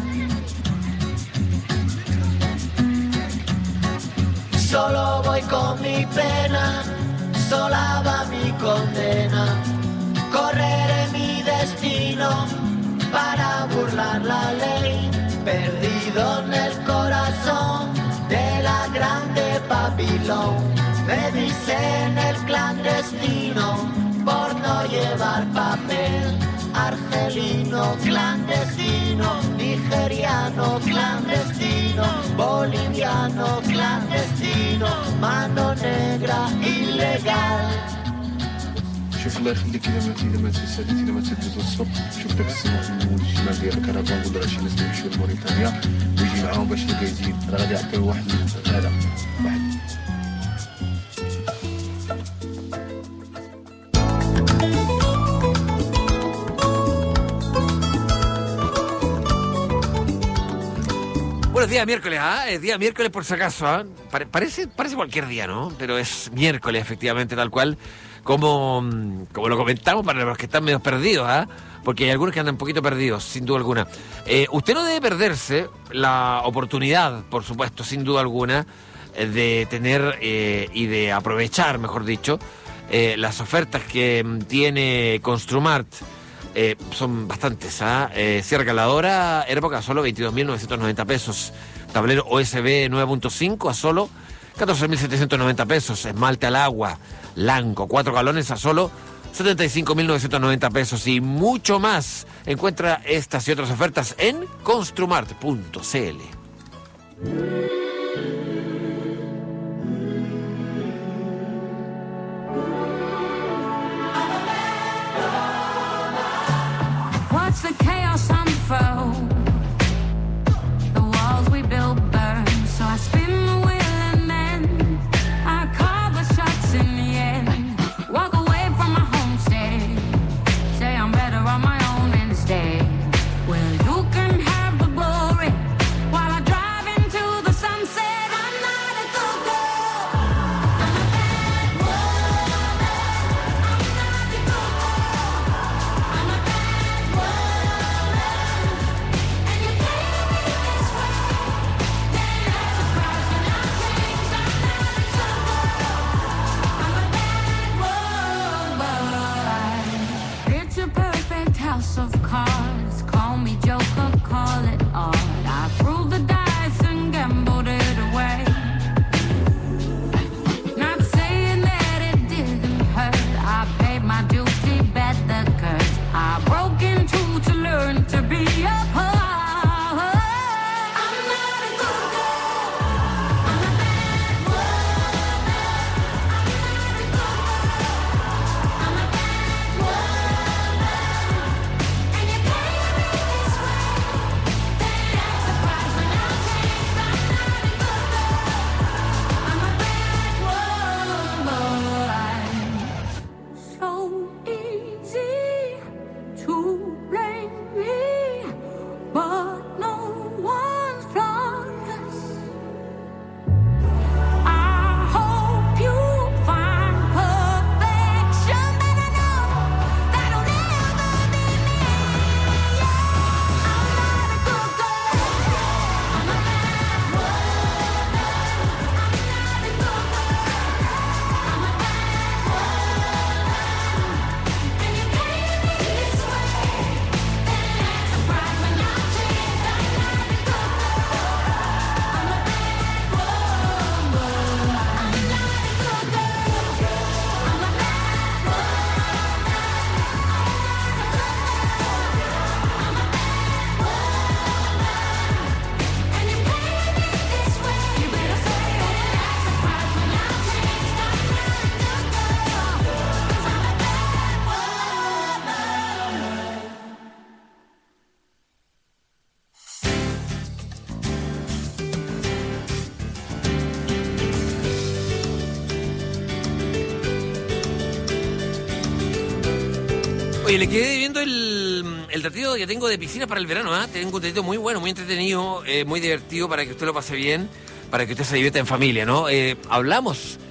Solo voy con mi pena, sola va mi condena. Correré mi destino para burlar la ley. Perdido en el corazón de la grande Babilón. Me dicen el clandestino por no llevar papel. Argelino clandestino, nigeriano clandestino, boliviano clandestino, mano negra ilegal. شوف الله يخليك اذا ما اذا ما تسالي اذا ما تدوز الصبح شوف داك السماء في المول الشمال ديال الكرفان نقول راه شي ناس يمشيو لموريتانيا ويجي معاهم باش الكايزين راه غادي يعطيو واحد هذا واحد. Buenos días, miércoles, ¿ah? Es día miércoles por si acaso, ¿ah? Pare- parece, parece cualquier día, ¿no? Pero es miércoles, efectivamente, tal cual. Como, como lo comentamos para los que están medio perdidos, ¿ah? Porque hay algunos que andan un poquito perdidos, sin duda alguna. Eh, usted no debe perderse la oportunidad, por supuesto, sin duda alguna, eh, de tener eh, y de aprovechar, mejor dicho, eh, las ofertas que mm, tiene Construmart. Eh, son bastantes, ¿ah? Eh, Sierra Caladora, época, a solo veintidós mil novecientos noventa pesos. Tablero O S B nueve punto cinco a solo catorce mil setecientos noventa pesos. Esmalte al agua, Lanco, cuatro galones a solo setenta y cinco mil novecientos noventa pesos. Y mucho más. Encuentra estas y otras ofertas en construmart punto c l. Watch the chaos unfold. The walls we built burn. So I spin the wheel and then I house of cards. Call me Joker, call it art. I threw the dice and gambled it away. Not saying that it didn't hurt. I paid my duty, bet the curse. I broke in two to learn to be a part. Oye, le quedé viendo el, el ratito que tengo de piscina para el verano, ¿ah? ¿eh? Tengo un ratito muy bueno, muy entretenido, eh, muy divertido para que usted lo pase bien, para que usted se divierta en familia, ¿no? Eh, hablamos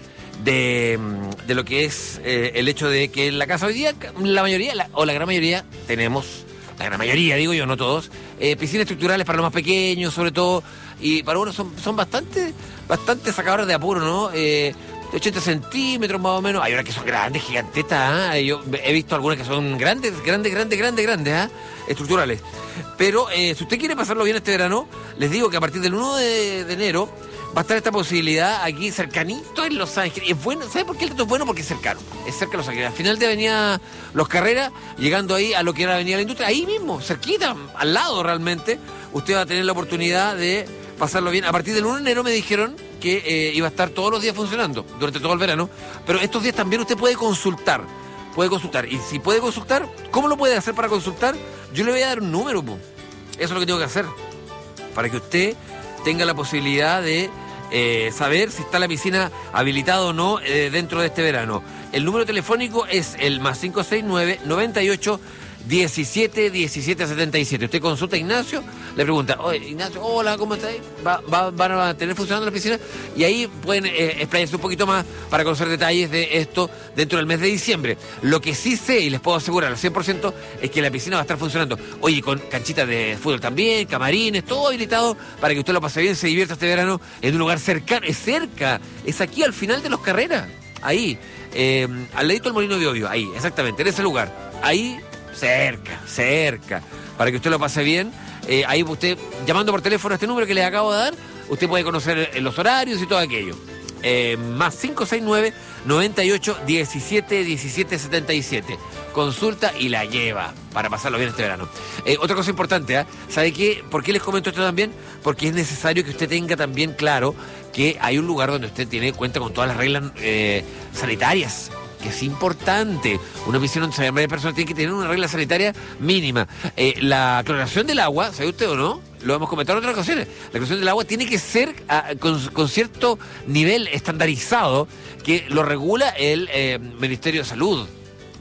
de, de lo que es eh, el hecho de que en la casa hoy día, la mayoría, la, o la gran mayoría, tenemos, la gran mayoría, digo yo, no todos, eh, piscinas estructurales para los más pequeños, sobre todo, y para uno son, son bastante, bastante sacadoras de apuro, ¿no? Eh, de ochenta centímetros más o menos. Hay unas que son grandes, gigantetas, ¿eh? Yo he visto algunas que son grandes, grandes, grandes, grandes, grandes, ¿eh? Estructurales. Pero eh, si usted quiere pasarlo bien este verano, les digo que a partir del uno de, de enero va a estar esta posibilidad aquí cercanito en Los Ángeles. Es bueno, ¿sabe por qué el dato es bueno? Porque es cercano, es cerca de Los Ángeles. Al final de Avenida Los Carreras, llegando ahí a lo que era Avenida La Industria, ahí mismo, cerquita, al lado realmente, usted va a tener la oportunidad de pasarlo bien. A partir del uno de enero me dijeron que eh, iba a estar todos los días funcionando, durante todo el verano, pero estos días también usted puede consultar, puede consultar, y si puede consultar, ¿cómo lo puede hacer para consultar? Yo le voy a dar un número, po. Eso es lo que tengo que hacer, para que usted tenga la posibilidad de eh, saber si está la piscina habilitada o no eh, dentro de este verano. El número telefónico es el más cinco seis nueve, noventa y ocho, diecisiete, diecisiete, setenta y siete. Usted consulta a Ignacio, le pregunta, oye, Ignacio, hola, ¿cómo está ahí? ¿Va, va, ¿Van a tener funcionando la piscina? Y ahí pueden eh, explayarse un poquito más para conocer detalles de esto dentro del mes de diciembre. Lo que sí sé, y les puedo asegurar al cien por ciento, es que la piscina va a estar funcionando. Oye, con canchitas de fútbol también, camarines, todo habilitado para que usted lo pase bien, se divierta este verano en un lugar cercano. Es cerca, es aquí al final de Los Carreras, ahí, eh, al ladito del Molino de Biobío, ahí, exactamente, en ese lugar. Ahí, cerca, cerca, para que usted lo pase bien. Eh, ahí usted, llamando por teléfono a este número que les acabo de dar, usted puede conocer los horarios y todo aquello. Eh, más cinco seis nueve, noventa y ocho, diecisiete, diecisiete, setenta y siete. Consulta y la lleva para pasarlo bien este verano. Eh, otra cosa importante, ¿eh? ¿Sabe qué? ¿Por qué les comento esto también? Porque es necesario que usted tenga también claro que hay un lugar donde usted tiene cuenta con todas las reglas eh, sanitarias, que es importante. Una piscina donde se llama de personas tiene que tener una regla sanitaria mínima. Eh, la cloración del agua, ¿sabe usted o no? Lo hemos comentado en otras ocasiones. La cloración del agua tiene que ser a, con, con cierto nivel estandarizado que lo regula el eh, Ministerio de Salud.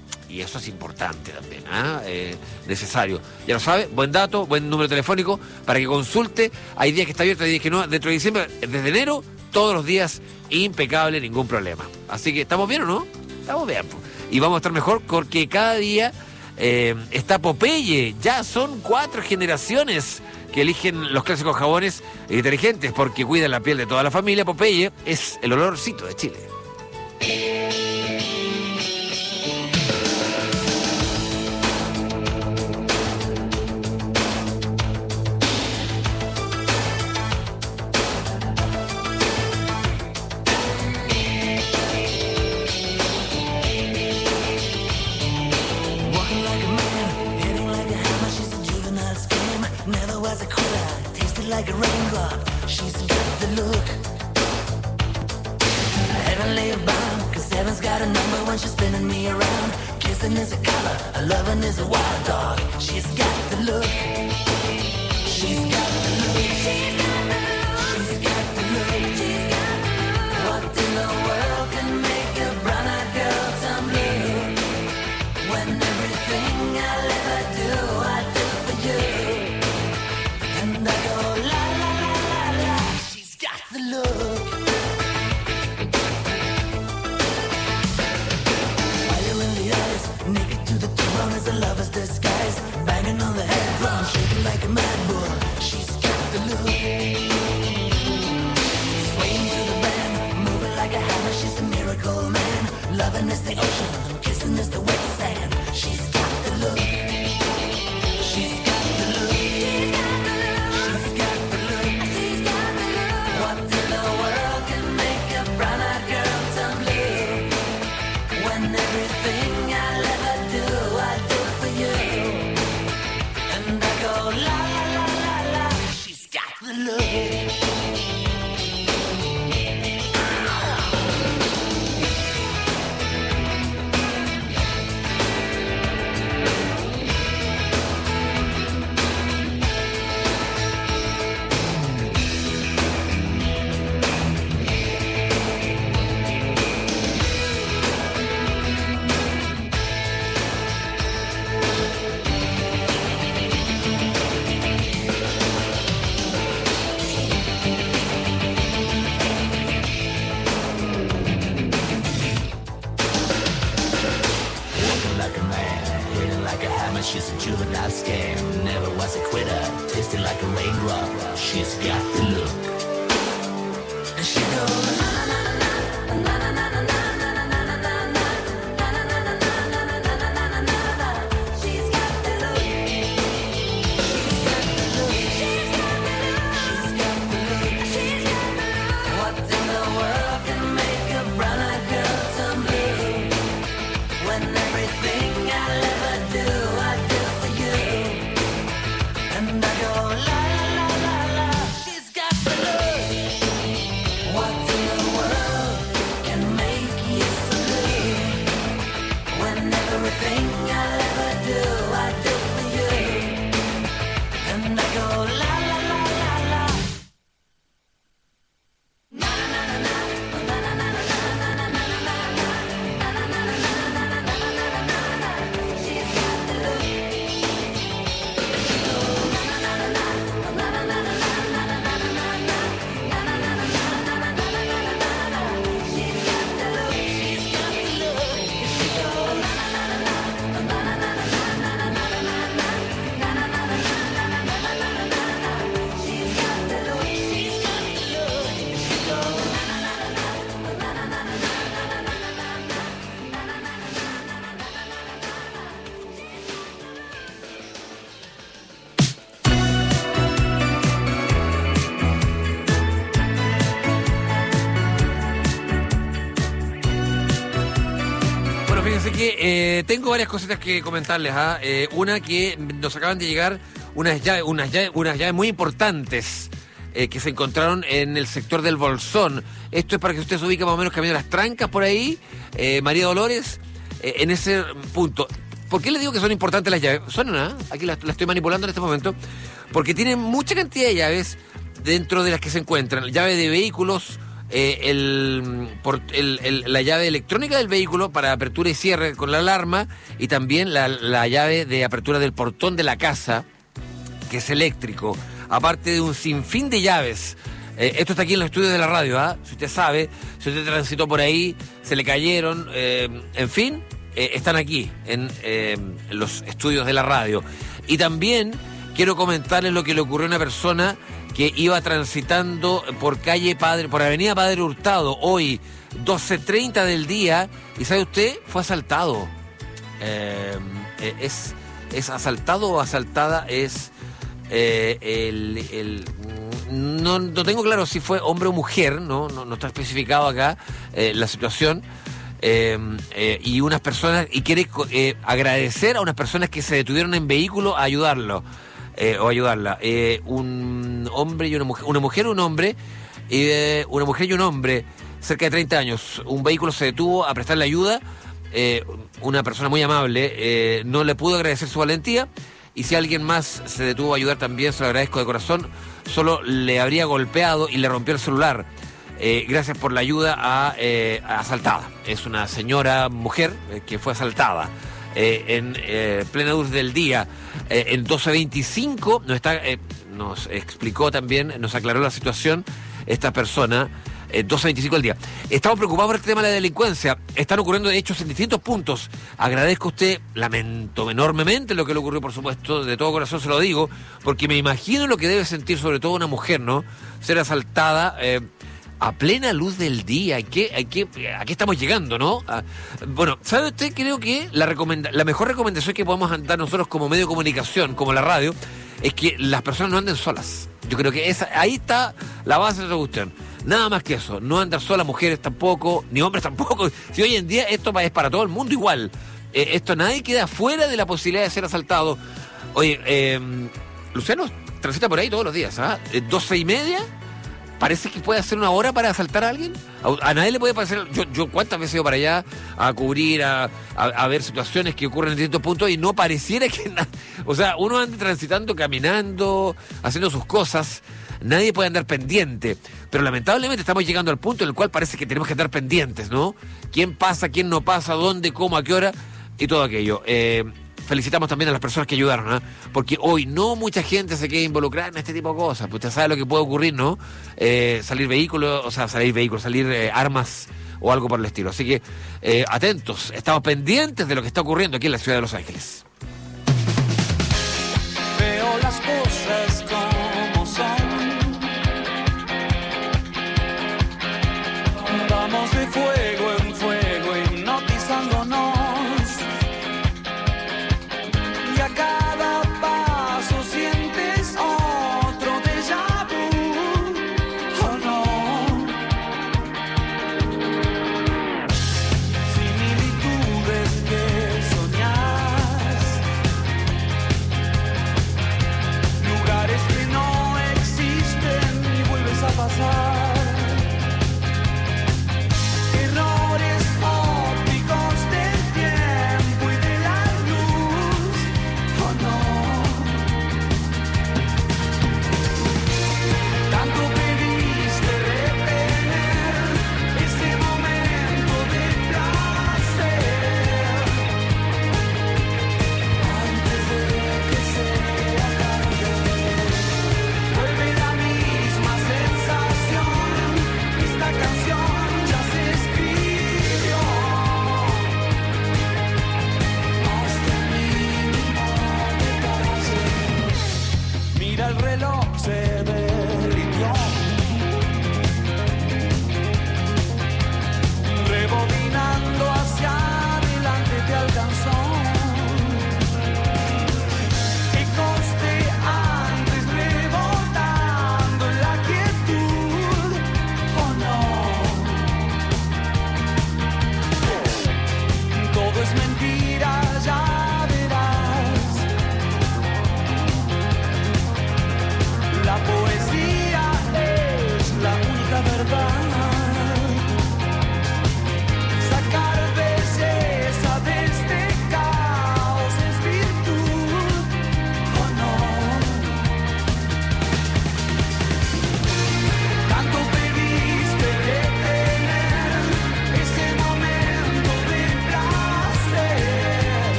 Y eso es importante también, ¿eh? Eh, necesario. Ya lo sabe, buen dato, buen número telefónico para que consulte. Hay días que está abierto, hay días que no. Dentro de diciembre, desde enero, todos los días, impecable, ningún problema. Así que, ¿estamos bien o no? Estamos bien. Y vamos a estar mejor porque cada día eh, está Popeye. Ya son cuatro generaciones que eligen los clásicos jabones inteligentes porque cuidan la piel de toda la familia. Popeye es el olorcito de Chile. kissing is a color, a loving is a wild dog. She's got the look. She's got the look. She's got the look. She's got the look. She's got the look. What in the world can make a brown-eyed girl turn blue? When everything I'll ever do, I do for you. And I go la la la la la. She's got the look. Fire in the eyes, naked to the throne as a lover's disguise. Banging on the head drum, shaking like a mad bull. She's got the look. Swaying to the band, moving like a hammer. She's a miracle man. Loving is the ocean, kissing is the wet sand. She's got the look. She's got the look. She's got the look. She's got the look. She's got the look. What in the world can make a brown-eyed girl turn blue? When everything I'll ever do, I do for you. And I go la la la la la. She's got the look. She's a juvenile scam, never was a quitter, tasting like a raindrop. She's got the look. And she goes na na na na na na na na na na na na na. She's got the look. She's got the look. She's got the look. She's got the look. She's got the look. What in the world can make a brown-eyed girl turn blue? When everything I'll ever do, I do for you. And I go la la la la la. She's got the look. What in the world can make you so blue? When everything I'll ever do, I do for you. And I go la la la la la. Na na na na na na na na na na na na na. She's got the look. Fíjense que eh, tengo varias cositas que comentarles. ¿ah? Eh, una que nos acaban de llegar unas llaves, unas llaves, unas llaves muy importantes eh, que se encontraron en el sector del Bolsón. Esto es para que usted se ubique más o menos camino de las Trancas por ahí, eh, María Dolores, eh, en ese punto. ¿Por qué le digo que son importantes las llaves? Son una, aquí las la estoy manipulando en este momento, porque tienen mucha cantidad de llaves dentro de las que se encuentran. Llave de vehículos, Eh, el, por, el, el, la llave electrónica del vehículo para apertura y cierre con la alarma, y también la, la llave de apertura del portón de la casa, que es eléctrico, aparte de un sinfín de llaves. Eh, esto está aquí en los estudios de la radio, ¿ah? Si usted sabe, si usted transitó por ahí, se le cayeron, eh, en fin, eh, están aquí en, eh, en los estudios de la radio. Y también quiero comentarles lo que le ocurrió a una persona que iba transitando por calle Padre, por avenida Padre Hurtado, hoy, doce treinta del día, y ¿sabe usted? Fue asaltado. Eh, eh, es, es asaltado o asaltada, es eh, el... el no, no tengo claro si fue hombre o mujer, no, no, no está especificado acá eh, la situación. Eh, eh, y unas personas, y quiere eh, agradecer a unas personas que se detuvieron en vehículo a ayudarlo. Eh, o ayudarla. Eh, un hombre y una mujer, una mujer y un hombre, eh, una mujer y un hombre, cerca de treinta años. Un vehículo se detuvo a prestarle ayuda eh, una persona muy amable, eh, no le pudo agradecer su valentía, y si alguien más se detuvo a ayudar también, se lo agradezco de corazón, solo le habría golpeado y le rompió el celular. Eh, gracias por la ayuda a, eh, a asaltada. Es una señora mujer eh, que fue asaltada eh, en eh, plena luz del día, eh, en doce veinticinco, nos, está, eh, nos explicó también, nos aclaró la situación esta persona. Eh, doce veinticinco del día. Estamos preocupados por este tema de la delincuencia. Están ocurriendo hechos en distintos puntos. Agradezco a usted, lamento enormemente lo que le ocurrió, por supuesto, de todo corazón se lo digo, porque me imagino lo que debe sentir sobre todo una mujer, ¿no? Ser asaltada eh, a plena luz del día. ¿A qué, a qué, a qué estamos llegando, no? A, bueno, ¿sabe usted? Creo que la, recomenda, la mejor recomendación que podemos dar nosotros como medio de comunicación, como la radio, es que las personas no anden solas. Yo creo que esa, ahí está la base de esa cuestión. Nada más que eso, no andar solas, mujeres tampoco, ni hombres tampoco. Si hoy en día esto es para todo el mundo igual. Eh, esto nadie queda fuera de la posibilidad de ser asaltado. Oye, eh, Luciano transita por ahí todos los días, ¿ah? ¿eh? doce y media, parece que puede hacer una hora para asaltar a alguien. A, a nadie le puede parecer. Yo, yo cuántas veces he ido para allá a cubrir, a, a, a ver situaciones que ocurren en distintos puntos y no pareciera que nada. O sea, uno anda transitando, caminando, haciendo sus cosas. Nadie puede andar pendiente, pero lamentablemente estamos llegando al punto en el cual parece que tenemos que andar pendientes, ¿no? ¿Quién pasa, quién no pasa, dónde, cómo, a qué hora y todo aquello? Eh, felicitamos también a las personas que ayudaron, ¿eh? Porque hoy no mucha gente se queda involucrada en este tipo de cosas. Pues usted sabe lo que puede ocurrir, ¿no? Eh, salir vehículos, o sea, salir vehículos, salir eh, armas o algo por el estilo. Así que eh, atentos, estamos pendientes de lo que está ocurriendo aquí en la ciudad de Los Ángeles. Veo las cosas como son. Vamos de fuego en fuego, hipnotizándonos. Y a cada paso sientes otro déjà vu, ¿o no? Similitudes que soñás, lugares que no existen y vuelves a pasar. Errores ópticos del tiempo y de la luz, ¿o no? Tanto pediste retener ese momento de placer antes de que sea tarde. Vuelve la misma sensación, esta canción ya se escribió. Hasta el mínimo detalle. Mira el reloj, se ve